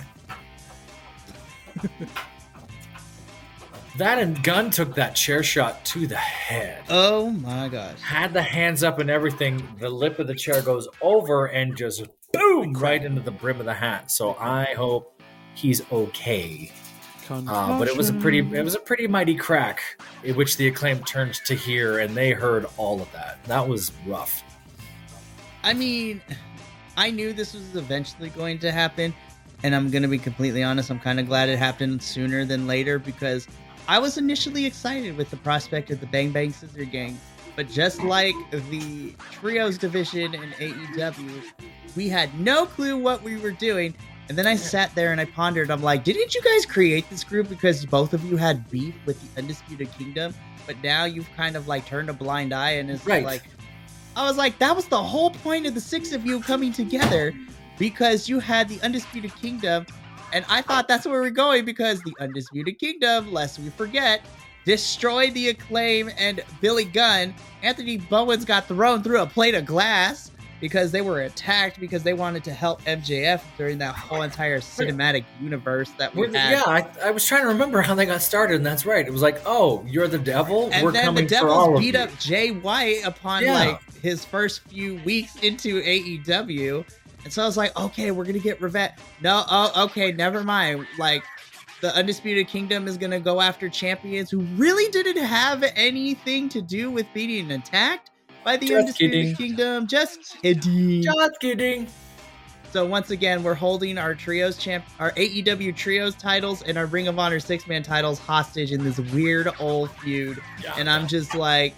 That and Gunn took that chair shot to the head. Oh my gosh. Had the hands up and everything. The lip of the chair goes over and just boom right into the brim of the hat. So I hope he's okay. Uh, but it was a pretty it was a pretty mighty crack in which the Acclaim turned to hear, and they heard all of that. That was rough. I mean, I knew this was eventually going to happen, and I'm going to be completely honest, I'm kind of glad it happened sooner than later, because I was initially excited with the prospect of the Bang Bang Scissor Gang, but just like the Trios division in A E W, we had no clue what we were doing, and then I sat there and I pondered, I'm like, didn't you guys create this group because both of you had beef with the Undisputed Kingdom, but now you've kind of like turned a blind eye, and it's right. like, I was like, that was the whole point of the six of you coming together, because you had the Undisputed Kingdom, and I thought that's where we're going, because the Undisputed Kingdom, lest we forget, destroyed the Acclaim and Billy Gunn. Anthony Bowens got thrown through a plate of glass because they were attacked because they wanted to help M J F during that whole entire cinematic universe that we had. Yeah, I, I was trying to remember how they got started, and that's right. It was like, oh, you're the devil? And we're then coming the for all Devils of beat you. up Jay White upon Yeah. like his first few weeks into A E W. And so I was like, okay, we're going to get revenge. No, oh, okay, never mind. Like, the Undisputed Kingdom is going to go after champions who really didn't have anything to do with being attacked by the Just Undisputed kidding. Kingdom. Just kidding. Just kidding. So once again, we're holding our trios champ, our A E W trios titles and our Ring of Honor six man titles hostage in this weird old feud. Yeah. And I'm just like,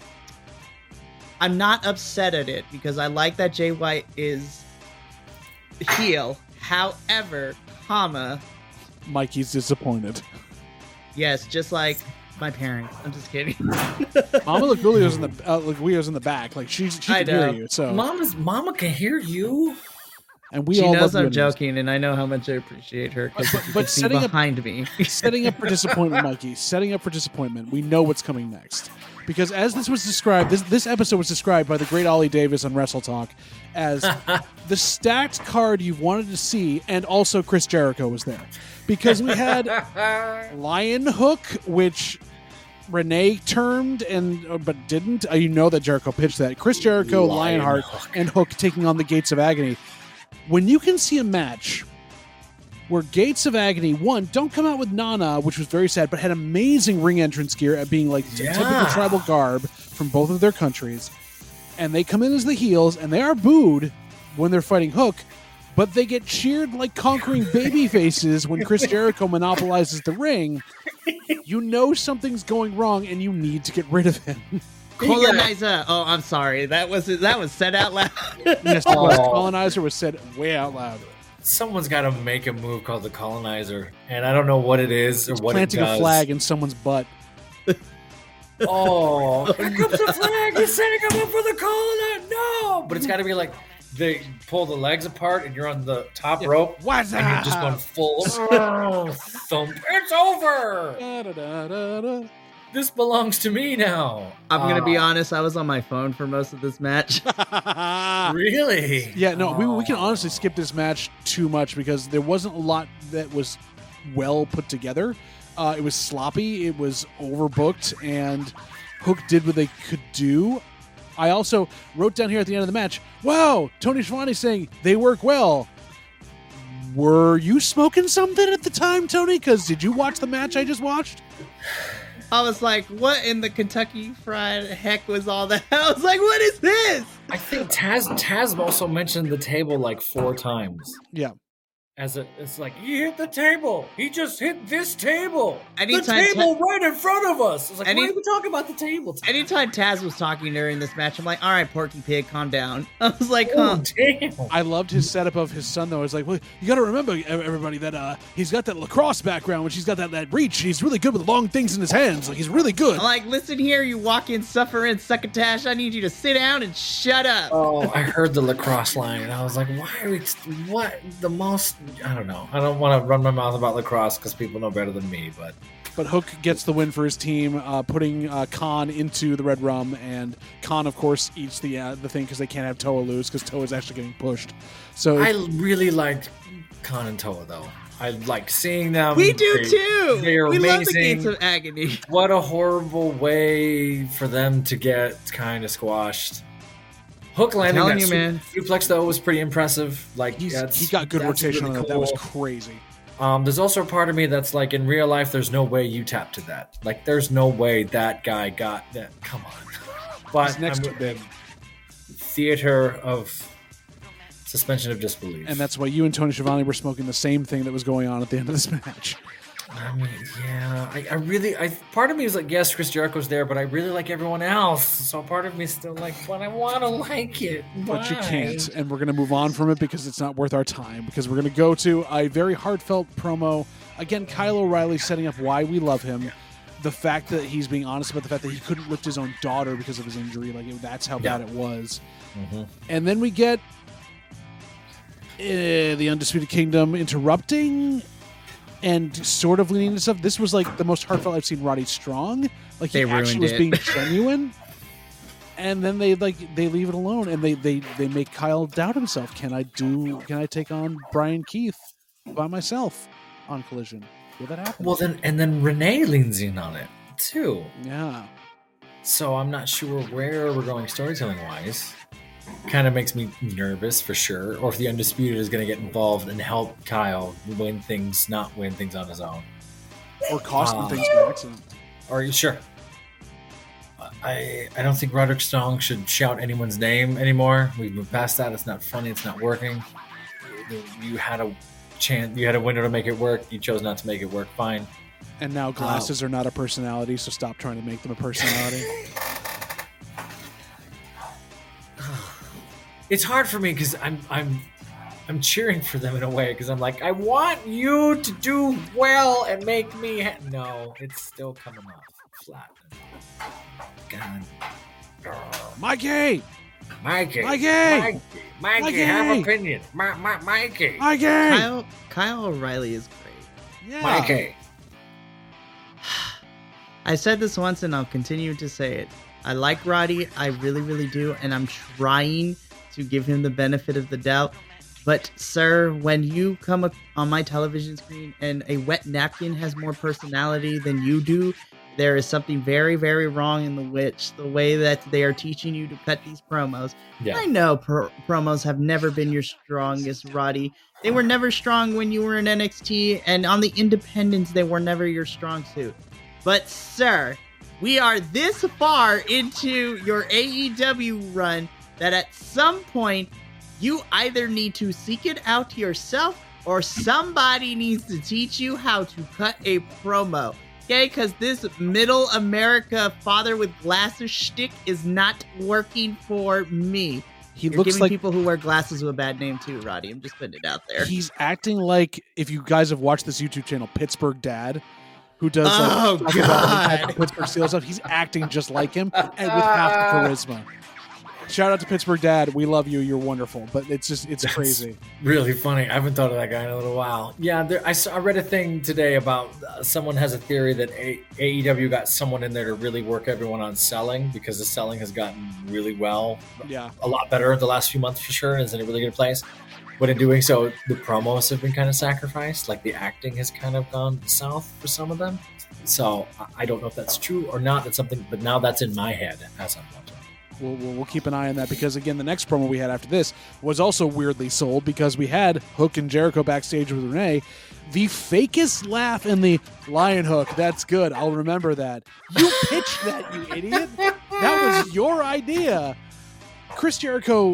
I'm not upset at it because I like that Jay White is heel. However, comma, Mikey's disappointed. yes, just like my parents. I'm just kidding. Mama Lagulio's in the uh, Lagulio's in the back. Like she's she I can hear know. you. So Mama's Mama can hear you. and we she all knows love you I'm anyways. joking, and I know how much I appreciate her because But- you but can see setting up- behind me. Setting up for disappointment, Mikey. Setting up for disappointment. We know what's coming next. Because as this was described, this this episode was described by the great Ollie Davis on Wrestle Talk as the stacked card you've wanted to see, and also Chris Jericho was there. Because we had Lion Hook, which Renee termed and uh, but didn't. Uh, you know that Jericho pitched that. Chris Jericho, Lion Lionheart, Hook. and Hook taking on the Gates of Agony. When you can see a match where Gates of Agony, one, don't come out with Nana, which was very sad, but had amazing ring entrance gear at being like Yeah. typical tribal garb from both of their countries. And they come in as the heels, and they are booed when they're fighting Hook, but they get cheered like conquering baby faces when Chris Jericho monopolizes the ring. You know something's going wrong, and you need to get rid of him. Colonizer. Oh, I'm sorry. That was that was said out loud. Yes, it was. Oh. Colonizer was said way out loud. Someone's got to make a move called the Colonizer, and I don't know what it is or It's what planting it does. a flag in someone's butt. Oh, here comes the flag! He's setting him up for the colonizer. No, but it's got to be like they pull the legs apart, and you're on the top rope, What's and you're just going full thump. It's over. Da-da-da-da-da. This belongs to me now. I'm gonna be Uh, honest. I was on my phone for most of this match. Really? Yeah, no, we, we can Oh. honestly skip this match too much because there wasn't a lot that was well put together. Uh, it was sloppy, it was overbooked, and Hook did what they could do. I also wrote down here at the end of the match, wow, Tony Schiavone saying they work well. Were you smoking something at the time, Tony? Because did you watch the match I just watched? I was like, "What in the Kentucky Fried heck was all that?" I was like, "What is this?" I think Taz Taz also mentioned the table like four times. Yeah. As a, it's like, he hit the table. He just hit this table. Anytime the table Ta- right in front of us. It's like, Any- why are we talking about the table? Time? Anytime Taz was talking during this match, I'm like, all right, Porky Pig, calm down. I was like, Oh, huh. damn. I loved his setup of his son, though. It's like, well, you got to remember, everybody, that uh, he's got that lacrosse background, which he's got that, that reach. He's really good with long things in his hands. Like, he's really good. I'm like, listen here, you walk in, suffer in, succotash. I need you to sit down and shut up. Oh, I heard the lacrosse line, and I was like, why are we, what, the most, I don't know. I don't want to run my mouth about lacrosse because people know better than me, but. But Hook gets the win for his team, uh, putting uh, Khan into the Red Rum, and Khan, of course, eats the uh, the thing because they can't have Toa lose because Toa is actually getting pushed. So I really liked Khan and Toa, though. I like seeing them. We do They- too. They are we amazing. love the Gates of Agony. What a horrible way for them to get kind of squashed. Hook landing telling that you, su- man. suplex though was pretty impressive. Like he's, that's, he got good that's rotation really on that. That was cool. crazy. Um, there's also a part of me that's like, in real life, there's no way you tap to that. Like, there's no way that guy got that. Come on. But He's next I'm- to Ben. theater of suspension of disbelief. And that's why you and Tony Schiavone were smoking the same thing that was going on at the end of this match. I mean, yeah, I, I really, I part of me is like, yes, Chris Jericho's there, but I really like everyone else. So part of me is still like, but I want to like it. But you Why? can't, and we're going to move on from it because it's not worth our time, because we're going to go to a very heartfelt promo. Again, Kyle O'Reilly setting up why we love him. The fact that he's being honest about the fact that he couldn't lift his own daughter because of his injury. Like, it, that's how Yeah. bad it was. Mhm. And then we get uh, the Undisputed Kingdom interrupting and sort of leaning into stuff. This was like the most heartfelt I've seen Roddy Strong. Like, he They actually ruined was it. being genuine. And then they like they leave it alone, and they, they they make Kyle doubt himself. Can I do? Can I take on Brian Keith by myself on Collision? Will that happen? Well, then, and then Renee leans in on it too. yeah. So I'm not sure where we're going storytelling wise. Kind of makes me nervous for sure. Or if the Undisputed is going to get involved and help Kyle win things, not win things on his own. Or costing Uh, things by accident. Are you sure? I I don't think Roderick Strong should shout anyone's name anymore. We've moved past that. It's not funny. It's not working. You had a chance. You had a window to make it work. You chose not to make it work. Fine. And now glasses are not a personality, so stop trying to make them a personality. It's hard for me because I'm I'm I'm cheering for them in a way because I'm like, I want you to do well and make me ha-. No, it's still coming off flat. God. Mikey! Mikey, Mikey! Mikey, Mikey, Mikey! have opinion. Ma- Ma- Mikey, Mikey! Kyle, Kyle O'Reilly is great. Yeah. Mikey. I said this once and I'll continue to say it. I like Roddy, I really, really do, and I'm trying to give him the benefit of the doubt. But, sir, when you come up on my television screen and a wet napkin has more personality than you do, there is something very, very wrong in the which the way that they are teaching you to cut these promos. Yeah. I know pro- promos have never been your strongest, Roddy. They were never strong when you were in N X T, and on the independents, they were never your strong suit. But, sir, we are this far into your A E W run that at some point, you either need to seek it out yourself or somebody needs to teach you how to cut a promo. Okay, because this middle America father with glasses shtick is not working for me. He You're looks giving like people who wear glasses a bad name too, Roddy. I'm just putting it out there. he's acting like, if you guys have watched this YouTube channel, Pittsburgh Dad, who does like, Oh, talk about, like, God. Pittsburgh Steelers stuff. He's acting just like him and with half the charisma. Shout out to Pittsburgh Dad. We love you. You're wonderful. But it's just, it's That's crazy. Really funny. I haven't thought of that guy in a little while. Yeah, there, I, saw, I read a thing today about uh, someone has a theory that a- AEW got someone in there to really work everyone on selling because the selling has gotten really well, Yeah. a lot better the last few months for sure, and is in a really good place. But in doing so, the promos have been kind of sacrificed. Like the acting has kind of gone south for some of them. So I- I don't know if that's true or not. That's something, but now that's in my head as I'm watching. We'll, we'll, we'll keep an eye on that because, again, the next promo we had after this was also weirdly sold because we had Hook and Jericho backstage with Renee. The fakest laugh in the lion hook. That's good. I'll remember that. You pitched that, you idiot. That was your idea. Chris Jericho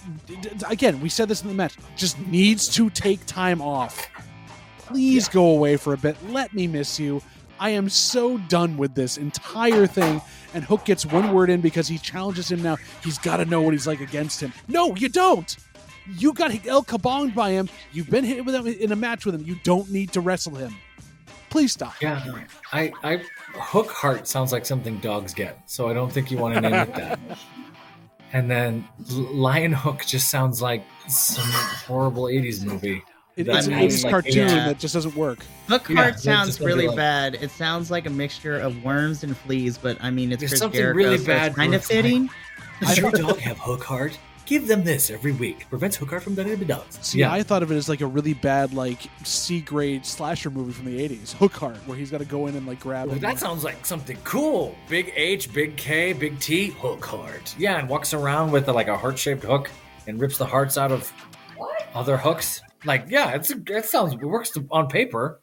d- d- again, we said this in the match, just needs to take time off. Please go away for a bit. Let me miss you. I am so done with this entire thing. And Hook gets one word in because he challenges him now. He's got to know what he's like against him. No, you don't. You got El Kabonged by him. You've been hit with him in a match with him. You don't need to wrestle him. Please stop. Yeah, I, I Hook Heart sounds like something dogs get, so I don't think you want to name it that. And then Lion Hook just sounds like some horrible eighties movie. It, that it's an mean, eighties like, cartoon yeah. that just doesn't work. Hook Yeah, Heart that's sounds just gonna be really like- bad. It sounds like a mixture of worms and fleas, but I mean, it's There's Chris something Jericho, really so bad it's kind where of it's like- fitting. Does your dog have Hook Heart? Give them this every week. Prevents Hook Heart from biting the dogs. See, yeah. I thought of it as like a really bad, like C-grade slasher movie from the eighties, Hook Heart, where he's got to go in and like grab Well, him. that sounds like something cool. Big H, big K, big T, Hook Heart. Yeah, and walks around with a, like a heart-shaped hook and rips the hearts out of other hooks. Like, yeah, it's it sounds it works on paper.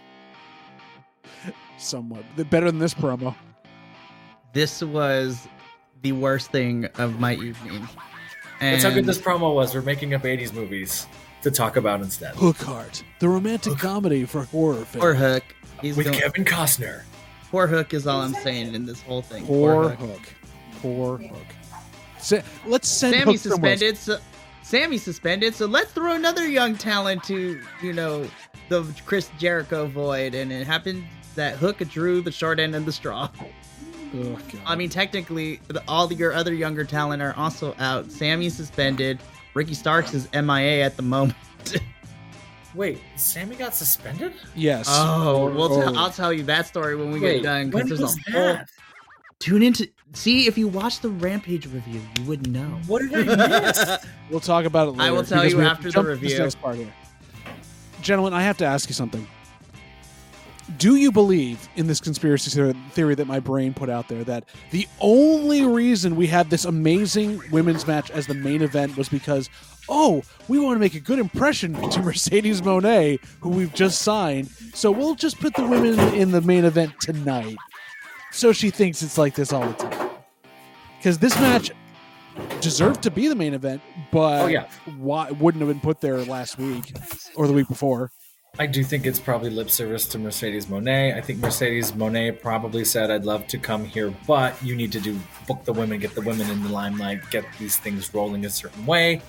Somewhat better than this promo. This was the worst thing of my evening. And That's how good this promo was. We're making up eighties movies to talk about instead. Hook Heart, the romantic comedy for horror fans. Poor Hook. He's With going, Kevin Costner. poor Hook is all I'm saying in this whole thing. Poor Hook. Poor Hook. Sa- let's send Sammy Hook somewhere. suspended, so Sammy's suspended, so let's throw another young talent to, you know, the Chris Jericho void, and it happened that Hook drew the short end of the straw. Oh, God. I mean, technically, the, all your other younger talent are also out. Sammy's suspended. Ricky Starks is M I A at the moment. Wait, Sammy got suspended? Yes. Oh, well, Oh. t- I'll tell you that story when we Wait, get done. when Because was there's a whole. that? Tune into. See, if you watch the Rampage review, you would know. What did I miss? We'll talk about it later. I will tell because you we have after to the jump to this review. next part here. Gentlemen, I have to ask you something. Do you believe in this conspiracy theory- theory that my brain put out there that the only reason we had this amazing women's match as the main event was because, oh, we want to make a good impression to Mercedes Moné, who we've just signed, so we'll just put the women in the main event tonight. So she thinks it's like this all the time. Because this match deserved to be the main event, but Oh, yeah. why wouldn't have been put there last week or the week before. I do think it's probably lip service to Mercedes Moné. I think Mercedes Moné probably said, I'd love to come here, but you need to do book the women, get the women in the limelight, get these things rolling a certain way.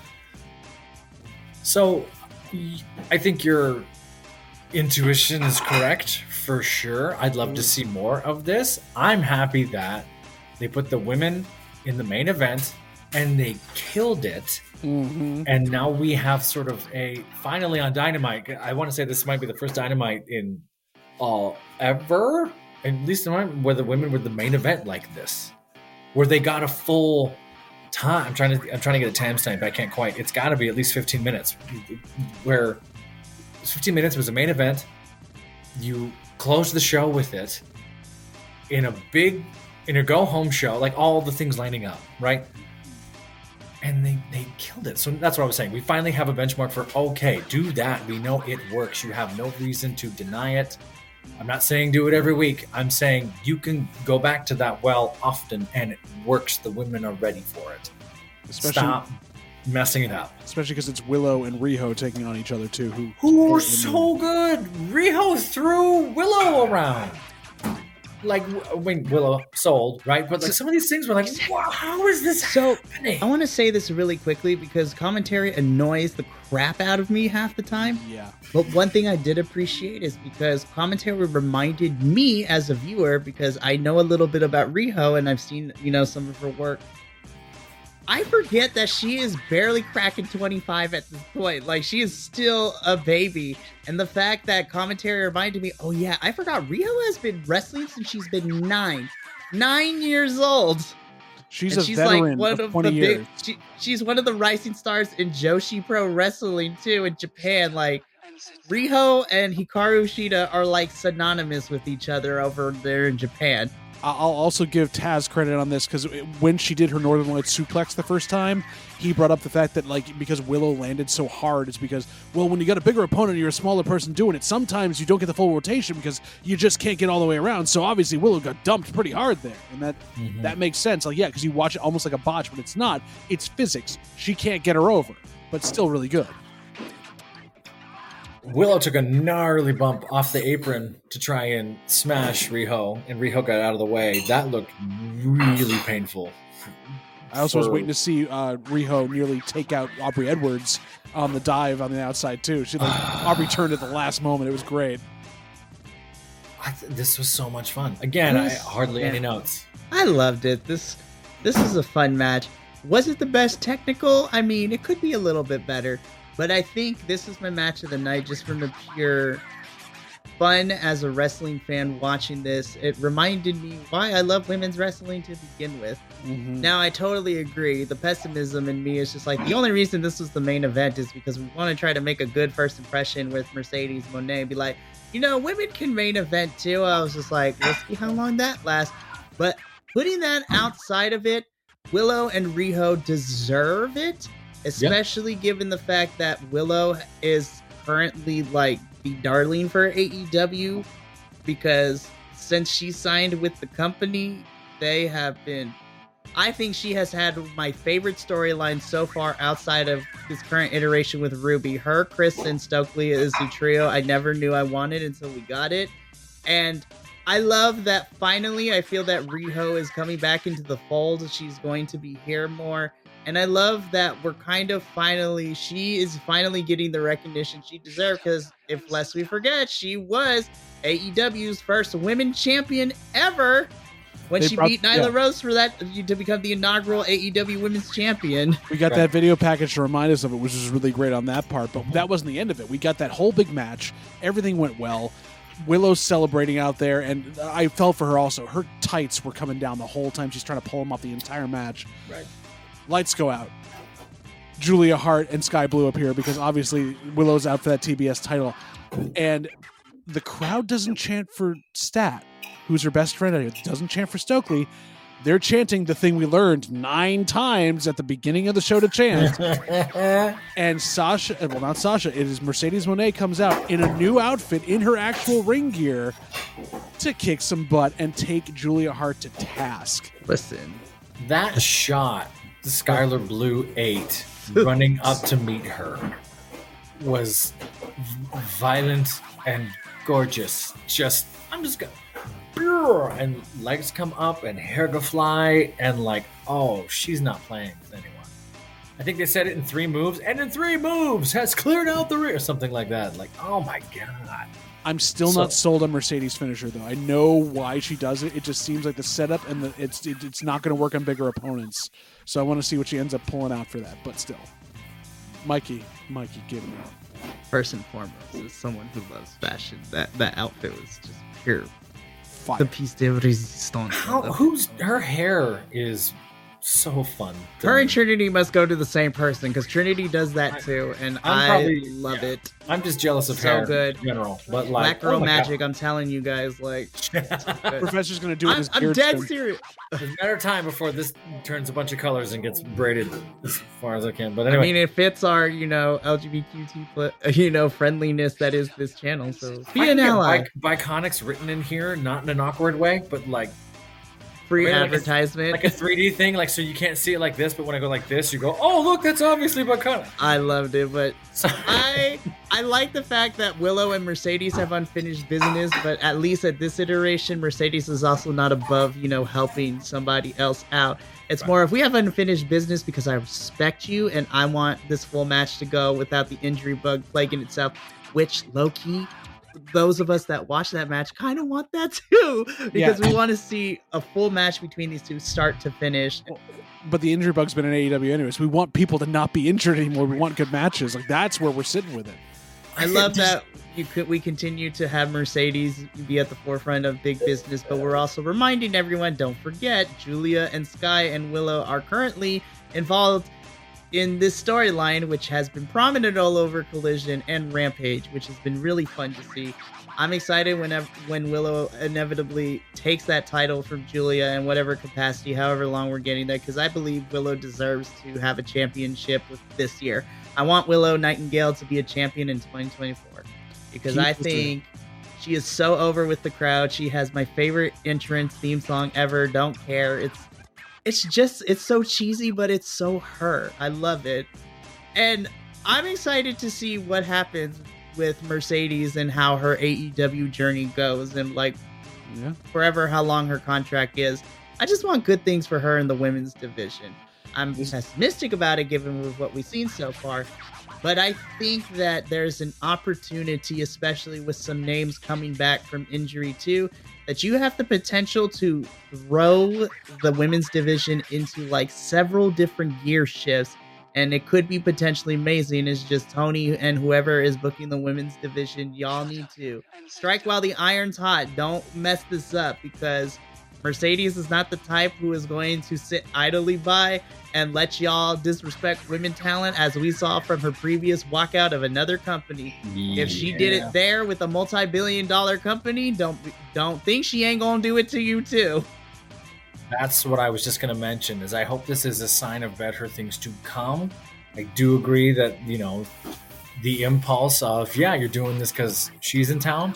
So y- I think your intuition is correct for sure. I'd love to see more of this. I'm happy that they put the women in the main event and they killed it. Mm-hmm. And now we have sort of a finally on Dynamite. I want to say this might be the first Dynamite in all ever, at least in my, where the women were the main event like this, where they got a full time. I'm trying to I'm trying to get a timestamp, but I can't quite. It's got to be at least fifteen minutes, where fifteen minutes was a main event. You close the show with it in a big in a go home show, like all the things lining up, right? And they, they killed it. So that's what I was saying. We finally have a benchmark for, okay, do that. We know it works. You have no reason to deny it. I'm not saying do it every week. I'm saying you can go back to that well often and it works. The women are ready for it. Especially, Stop messing it up. especially because it's Willow and Riho taking on each other too. Who Who are are in the- so good. Riho threw Willow around. Like, I mean, Willow sold, right? But like some of these things were like, wow, how is this So, happening? I want to say this really quickly because commentary annoys the crap out of me half the time. Yeah. But one thing I did appreciate is because commentary reminded me as a viewer, because I know a little bit about Riho and I've seen, you know, some of her work. I forget that she is barely cracking twenty-five at this point. Like, she is still a baby. And the fact that commentary reminded me, oh yeah, I forgot Riho has been wrestling since she's been nine. Nine years old. She's And a she's veteran like one of of twenty the years. big. She, she's one of the rising stars in Joshi Pro Wrestling too in Japan. Like Riho and Hikaru Shida are like synonymous with each other over there in Japan. I'll also give Taz credit on this because when she did her Northern Lights suplex the first time, he brought up the fact that, like, because Willow landed so hard, it's because, well, when you got a bigger opponent, you're a smaller person doing it. Sometimes you don't get the full rotation because you just can't get all the way around. So obviously Willow got dumped pretty hard there, and that mm-hmm. that makes sense. Like, yeah, because you watch it almost like a botch, but it's not. It's physics. She can't get her over, but still really good. Willow took a gnarly bump off the apron to try and smash Riho, and Riho got out of the way. That looked really painful. I also for... was waiting to see uh, Riho nearly take out Aubrey Edwards on the dive on the outside, too. She like Aubrey turned at the last moment. It was great. I th- this was so much fun. Again, I hardly yeah. any notes. I loved it. This this was a fun match. Was it the best technical? I mean, it could be a little bit better. But I think this is my match of the night just from the pure fun as a wrestling fan watching this. It reminded me why I love women's wrestling to begin with. Mm-hmm. Now, I totally agree. The pessimism in me is just like, the only reason this was the main event is because we want to try to make a good first impression with Mercedes Moné. Be like, you know, women can main event too. I was just like, let's see how long that lasts. But putting that outside of it, Willow and Riho deserve it. Especially yep. given the fact that Willow is currently like the darling for A E W, because since she signed with the company, they have been, I think she has had my favorite storyline so far outside of this current iteration with Ruby. Her, Chris, and Stokely is the trio I never knew I wanted until we got it. And I love that finally I feel that Riho is coming back into the fold. She's going to be here more. And I love that we're kind of finally, she is finally getting the recognition she deserved, because if lest we forget, she was A E W's first women champion ever when they she brought, beat Nyla yeah. Rose for that to become the inaugural A E W women's champion. We got right. that video package to remind us of it, which was really great on that part, but that wasn't the end of it. We got that whole big match. Everything went well. Willow's celebrating out there, and I felt for her also. Her tights were coming down the whole time. She's trying to pull them off the entire match. Right. Lights go out. Julia Hart and Sky Blue appear because obviously Willow's out for that T B S title. And the crowd doesn't chant for Stat, who's her best friend out here. Doesn't chant for Stokely. They're chanting the thing we learned nine times at the beginning of the show to chant. And Sasha, well, not Sasha, it is Mercedes Moné comes out in a new outfit in her actual ring gear to kick some butt and take Julia Hart to task. Listen. That shot the Skylar Blue eight running up to meet her was violent and gorgeous. Just, I'm just gonna, and legs come up and hair go fly, and like, oh, she's not playing with anyone. I think they said it in three moves, and in three moves has cleared out the rear, or something like that. Like, oh my god. I'm still so, not sold on Mercedes' finisher, though. I know why she does it. It just seems like the setup and the it's it, it's not going to work on bigger opponents. So I want to see what she ends up pulling out for that. But still, Mikey, Mikey, give me. First and foremost, as someone who loves fashion, that that outfit was just pure fire. The piece de resistance. How? Who's her hair is so fun. Her and Trinity must go to the same person, because Trinity does that too, and I'm I probably, love yeah. it. I'm just jealous of so hair good. in general. But like, Black Girl oh Magic, God. I'm telling you guys, like, Professor's gonna do it. I'm, his I'm dead soon. serious. There's a matter of time before this turns a bunch of colors and gets braided as far as I can. But anyway, I mean, it fits our, you know, L G B T Q, you know, friendliness that is this channel. So be an ally. Bi- Biconics written in here, not in an awkward way, but like. Free I mean, advertisement. Like a, like a three D thing, like so you can't see it like this, but when I go like this, you go, oh, look, that's obviously Bacana. I loved it, but I I like the fact that Willow and Mercedes have unfinished business, but at least at this iteration, Mercedes is also not above, you know, helping somebody else out. It's right. more if we have unfinished business because I respect you and I want this full match to go without the injury bug plaguing itself, which low-key, those of us that watch that match kind of want that too, because yeah. we want to see a full match between these two start to finish. But the injury bug's been in A E W anyways. We want people to not be injured anymore. We want good matches. Like, that's where we're sitting with it. I love that you could, we continue to have Mercedes be at the forefront of big business, but we're also reminding everyone, don't forget, Julia and Sky and Willow are currently involved in this storyline, which has been prominent all over Collision and Rampage, which has been really fun to see. I'm excited whenever when Willow inevitably takes that title from Julia in whatever capacity, however long we're getting there, because I believe Willow deserves to have a championship with this year. I want Willow Nightingale to be a champion in twenty twenty-four because Keep I think she is so over with the crowd. She has my favorite entrance theme song ever. Don't care. It's it's just it's so cheesy, but it's so her. I love it, and I'm excited to see what happens with Mercedes and how her A E W journey goes, and like Yeah. forever how long her contract is. I just want good things for her in the women's division. I'm pessimistic about it given with what we've seen so far, but I think that there's an opportunity, especially with some names coming back from injury too, that you have the potential to throw the women's division into like several different gear shifts. And it could be potentially amazing. It's just Tony and whoever is booking the women's division, y'all need to strike while the iron's hot. Don't mess this up, because Mercedes is not the type who is going to sit idly by and let y'all disrespect women talent, as we saw from her previous walkout of another company. Yeah. If she did it there with a multi-billion dollar company, don't don't think she ain't gonna do it to you too. That's what I was just going to mention, is I hope this is a sign of better things to come. I do agree that, you know, the impulse of, yeah, you're doing this because she's in town,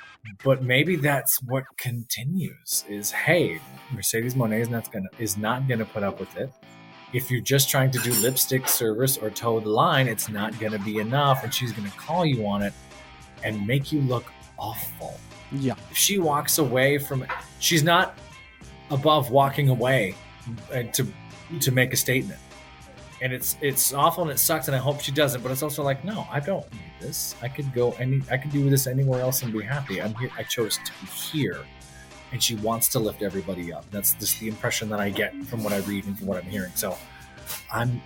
but maybe that's what continues is, hey, Mercedes Moné is not gonna is not gonna put up with it. If you're just trying to do lipstick service or toe the line, it's not gonna be enough, and she's gonna call you on it and make you look awful. Yeah. If she walks away from it, she's not above walking away and to to make a statement. And it's it's awful and it sucks, and I hope she doesn't, but it's also like, no, I don't need this. I could go any I could do this anywhere else and be happy. I'm here I chose to be here. And she wants to lift everybody up. That's just the impression that I get from what I read and from what I'm hearing. So I'm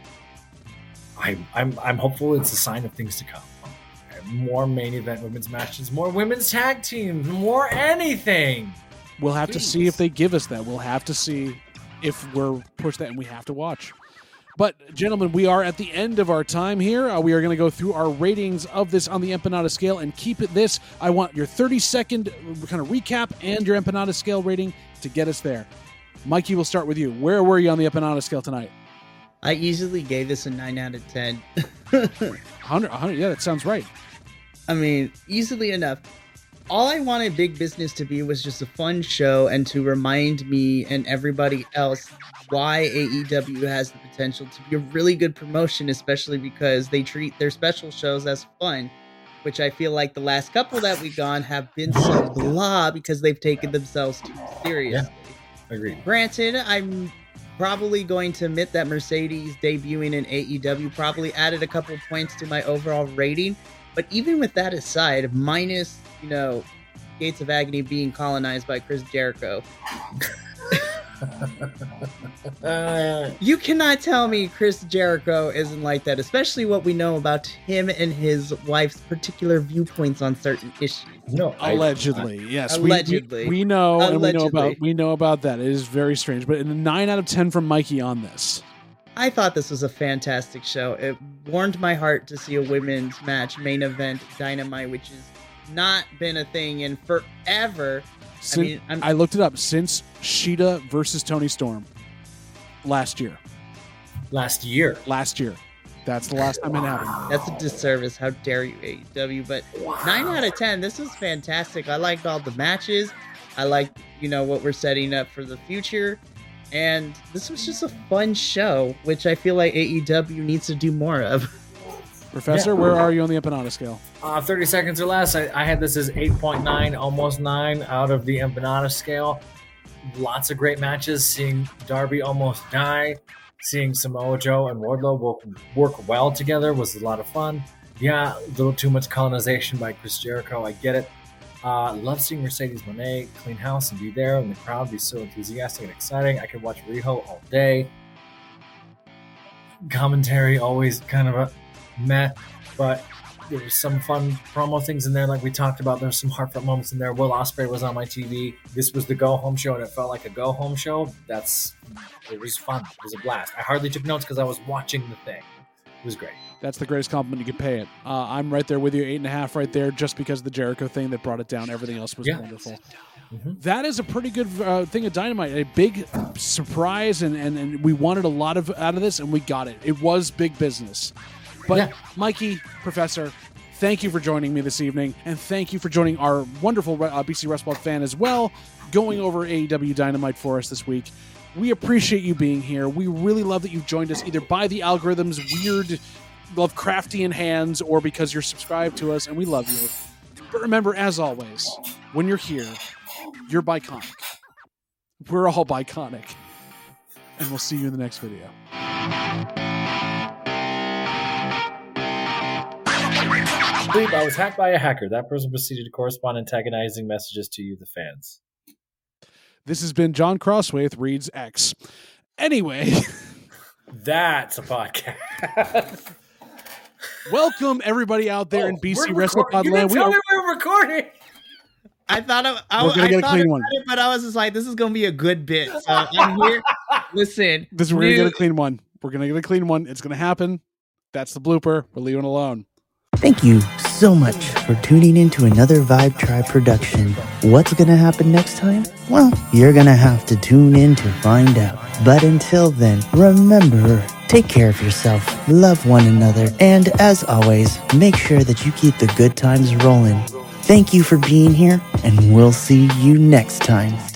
I'm I'm I'm hopeful it's a sign of things to come. More main event women's matches, more women's tag teams, more anything. We'll have to Please. see if they give us that. We'll have to see if we're pushed that, and we have to watch. But, gentlemen, we are at the end of our time here. Uh, we are going to go through our ratings of this on the Empanada scale and keep it this. I want your thirty-second kind of recap and your Empanada scale rating to get us there. Mikey, we'll start with you. Where were you on the Empanada scale tonight? I easily gave this a nine out of ten. one hundred, one hundred, yeah, that sounds right. I mean, easily enough. All I wanted Big Business to be was just a fun show and to remind me and everybody else why A E W has the potential to be a really good promotion, especially because they treat their special shows as fun, which I feel like the last couple that we've gone have been so blah because they've taken themselves too seriously. Yeah, agreed. Granted, I'm probably going to admit that Mercedes debuting in A E W probably added a couple points to my overall rating. But even with that aside, minus, you know, Gates of Agony being colonized by Chris Jericho, uh, you cannot tell me Chris Jericho isn't like that, especially what we know about him and his wife's particular viewpoints on certain issues. no, I- Allegedly, yes. We- Allegedly. We, we know, and we know Allegedly. about we know about that. It is very strange. But a nine out of ten from Mikey on this. I thought this was a fantastic show. It warmed my heart to see a women's match main event Dynamite, which has not been a thing in forever. Since, I mean, I'm, I looked it up since Sheeta versus Tony Storm last year. last year. Last year. That's the last time it happened. that's a disservice. How dare you, A E W? But nine out of ten. This was fantastic. I liked all the matches. I liked, you know, what we're setting up for the future. And this was just a fun show, which I feel like A E W needs to do more of. Professor, Yeah. where are you on the Empanada scale? Uh, thirty seconds or less. I, I had this as eight point nine, almost nine out of the Empanada scale. Lots of great matches. Seeing Darby almost die, seeing Samoa Joe and Wardlow work, work well together was a lot of fun. Yeah, a little too much colonization by Chris Jericho. I get it. Uh, love seeing Mercedes Moné clean house and be there, and the crowd be so enthusiastic and exciting. I could watch Riho all day. Commentary always kind of a meh, but there was some fun promo things in there, like we talked about. There's some heartfelt moments in there. Will Ospreay was on my T V. This was the go home show, and it felt like a go home show. That's it was fun. It was a blast. I hardly took notes because I was watching the thing. It was great. That's the greatest compliment you could pay it. Uh, I'm right there with you, eight and a half right there, just because of the Jericho thing that brought it down. Everything else was Yeah. wonderful. Mm-hmm. That is a pretty good uh, thing of Dynamite. A big surprise, and, and, and we wanted a lot of out of this, and we got it. It was big business. But Yeah. Mikey, Professor, thank you for joining me this evening, and thank you for joining our wonderful uh, B C WrestlePod fan as well, going over A E W Dynamite for us this week. We appreciate you being here. We really love that you've joined us either by the algorithm's weird Lovecraftian hands or because you're subscribed to us, and we love you. But remember, as always, when you're here, you're biconic. We're all biconic. And we'll see you in the next video. I was hacked by a hacker. That person proceeded to correspond antagonizing messages to you, the fans. This has been John Crosswaith Reads X. Anyway. That's a podcast. Welcome, everybody out there oh, in B C we're WrestlePod record- land. You We tell are, me we were recording. I thought I, I, We're gonna I get a thought clean about one. it, but I was just like, this is gonna be a good bit. So I'm here. Listen, this, we're going to new- get a clean one. We're going to get a clean one. It's going to happen. That's the blooper. We're leaving it alone. Thank you so much for tuning in to another Vibe Tribe production. What's gonna happen next time? Well, you're gonna have to tune in to find out. But until then, remember, take care of yourself, love one another, and as always, make sure that you keep the good times rolling. Thank you for being here, and we'll see you next time.